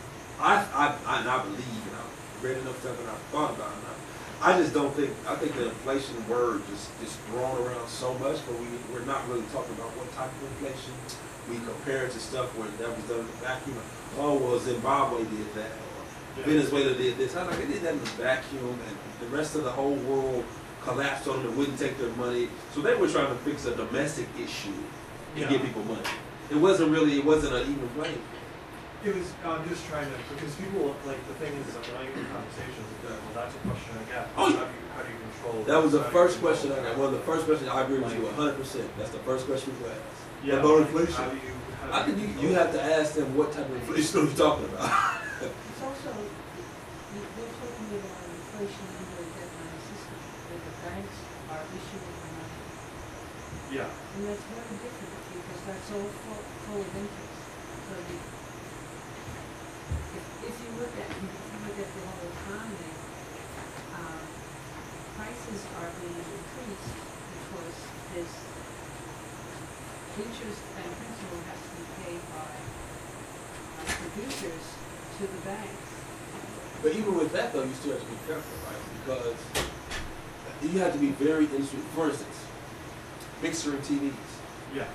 I, I, I, and I believe, and I've read enough stuff and I've thought about it, I just don't think, I think the inflation word just is thrown around so much, but we, we're not really talking about what type of inflation. We compare it to stuff where that was done in the vacuum. Oh, well, Zimbabwe did that, or Yeah. Venezuela did this. I was like, they did that in the vacuum, and the rest of the whole world collapsed on them and wouldn't take their money. So they were trying to fix a domestic issue and Yeah. give people money. It wasn't really, it wasn't an even playing field. It was, I'm just trying to, because people, like, the thing is, when I get in conversations with them, well, that's a question I get. Oh, How do you, how do you control? That was the how do you first control question I got. that? One of the first questions I agree with you one hundred percent. That's the first question we asked. Yeah. About like, inflation. How do you, how do I think you, control you it? have to ask them what type of inflation are you talking about. It's also, you- they're talking about inflation under a deadline system, where the banks are issuing the money. Yeah. And that's very different, because that's all full, full of interest. So the, if, if you look at, if you look at the whole economy, um, prices are being increased because there's interest and principal has to be paid by, by producers to the banks. But even with that, though, you still have to be careful, right? Because you have to be very interested. For instance, big screen T Vs. Yeah.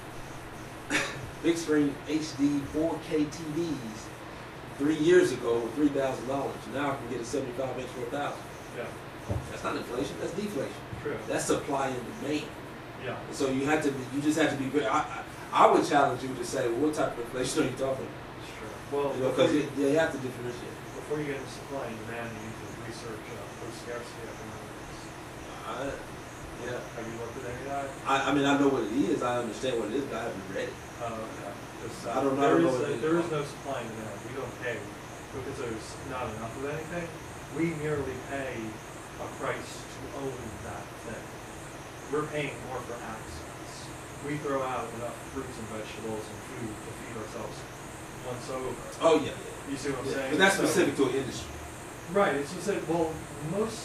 Big screen H D four K T Vs three years ago were three thousand dollars. Now I can get a seventy-five inch for a thousand. Yeah. That's not inflation. That's deflation. True. That's supply and demand. Yeah. So you have to. Be, you just have to be very. I, I, I would challenge you to say, well, what type of inflation are you talking about? Sure. Well, You know, before because you, they have to differentiate. before you get into supply and demand, you need to research uh, post-scarcity economics. I, Yeah. Have you looked at any of that? I, I mean, I know what it is, I understand what it is, but I haven't read it. Oh, okay. 'Cause, uh, I don't know- I there don't is know what a- it There is. is no supply and demand. We don't pay because there's not enough of anything. We merely pay a price to own that thing. We're paying more for access. We throw out enough fruits and vegetables and food to feed ourselves once over. Oh, yeah, yeah. You see what I'm Yeah, saying? but that's So- specific to an industry. Right, it's just that, well, most,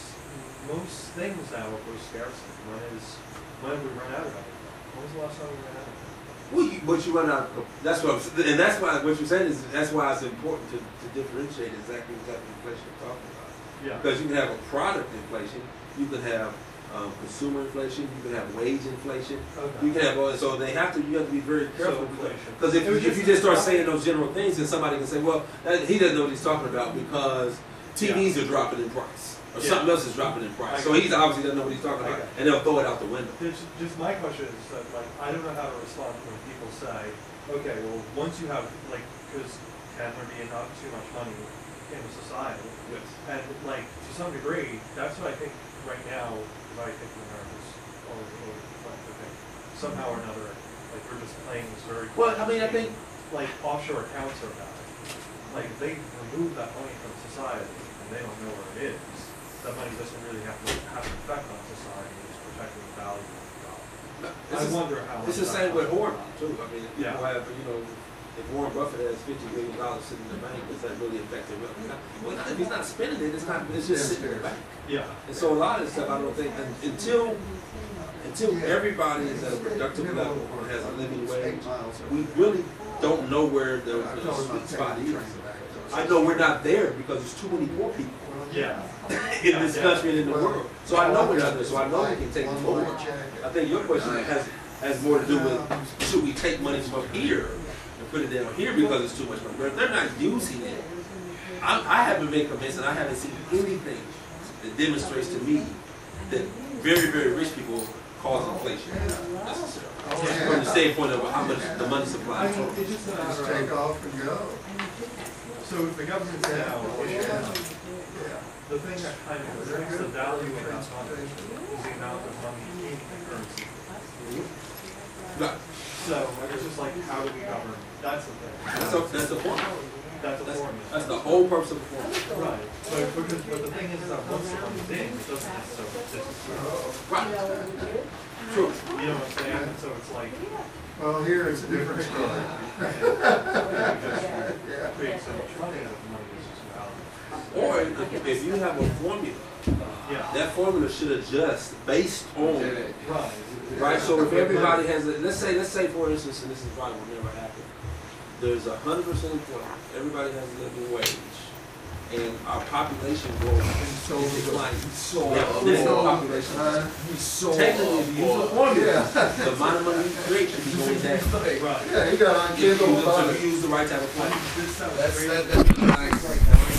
most things now are for scarcity. When is, when have we run out of anything? When was the last time we ran out of anything? Well, you, but you run out. Of, that's what I'm saying, and that's why what you're saying is that's why it's important to, to differentiate exactly what type of inflation you're talking about. Yeah. Because you can have a product inflation, you can have um, consumer inflation, you can have wage inflation, Okay. you can have all. So they have to. You have to be very So careful. inflation. Because if, It was if you just- just start saying those general things, then somebody can say, well, that, he doesn't know what he's talking about because T Vs are dropping in price. Or Yeah. something else is dropping in price. I So got he's it. obviously doesn't know what he's talking I about. got it. And they'll throw it out the window. It's just my question is that, like, I don't know how to respond when people say, okay, well, once you have, like, because can there be not too much money in a society? Yes. And, like, to some degree, that's what I think right now, because I think America's all over the place. I think somehow or another, like, we're just playing this very. Well, I mean, I think- Like, offshore accounts are bad. Like, if they remove that money from society and they don't know where it is, that money doesn't really have to have an effect on society. It's protecting the value of the dollar. This I is- wonder how. It's the much same that with costs. Warren too. I mean, if people Yeah. have, you know, if Warren Buffett has fifty billion dollars sitting in the bank, does that really affect him? Well, he's not, well, not- if he's not spending it, it's not. It's just sitting in the bank. Yeah. And so a lot of this stuff, I don't think un- until until everybody is at a productive level or has a living wage, we really don't know where the, the sweet spot is. I know we're not there because there's too many poor people Yeah. in this country and in the world. So I know we're not there. So I know we can take more. I think your question has has more to do with should we take money from up here and put it down here because it's too much money. But if they're not using it, I, I haven't been convinced, and I haven't seen anything that demonstrates to me that very very rich people cause inflation necessarily. From the standpoint of how much the money supply I is. mean, it's just a Just matter take of, off and go. so if the government's now, Yeah. the thing that kind of brings the value of that money is the amount of money in the currency. Right. So it's just like, how do we govern? That's the thing. That's, a, that's the point. That's the That's, formula. that's the whole purpose of the formula. Right. But because, but the thing is that once the money's in, it doesn't necessarily disappear. Right. True. You know what I'm saying? And so it's like, Well, here it's a different story. yeah. Create so much money that the money is just valuable. Or if, if you have a formula, Yeah. that formula should adjust based on, Right. right? So if everybody has, a, let's say, let's say for instance, and this is probably will never happen, there's a hundred percent employment, everybody has a living wage, and our population growth is declining. So, We have a living population. so Technically, if you use a formula, the amount of money you create should be going down. Right. Yeah, you got on If you, Kindle so about if you use the right type of formula. This sounds That's crazy. that, that's nice.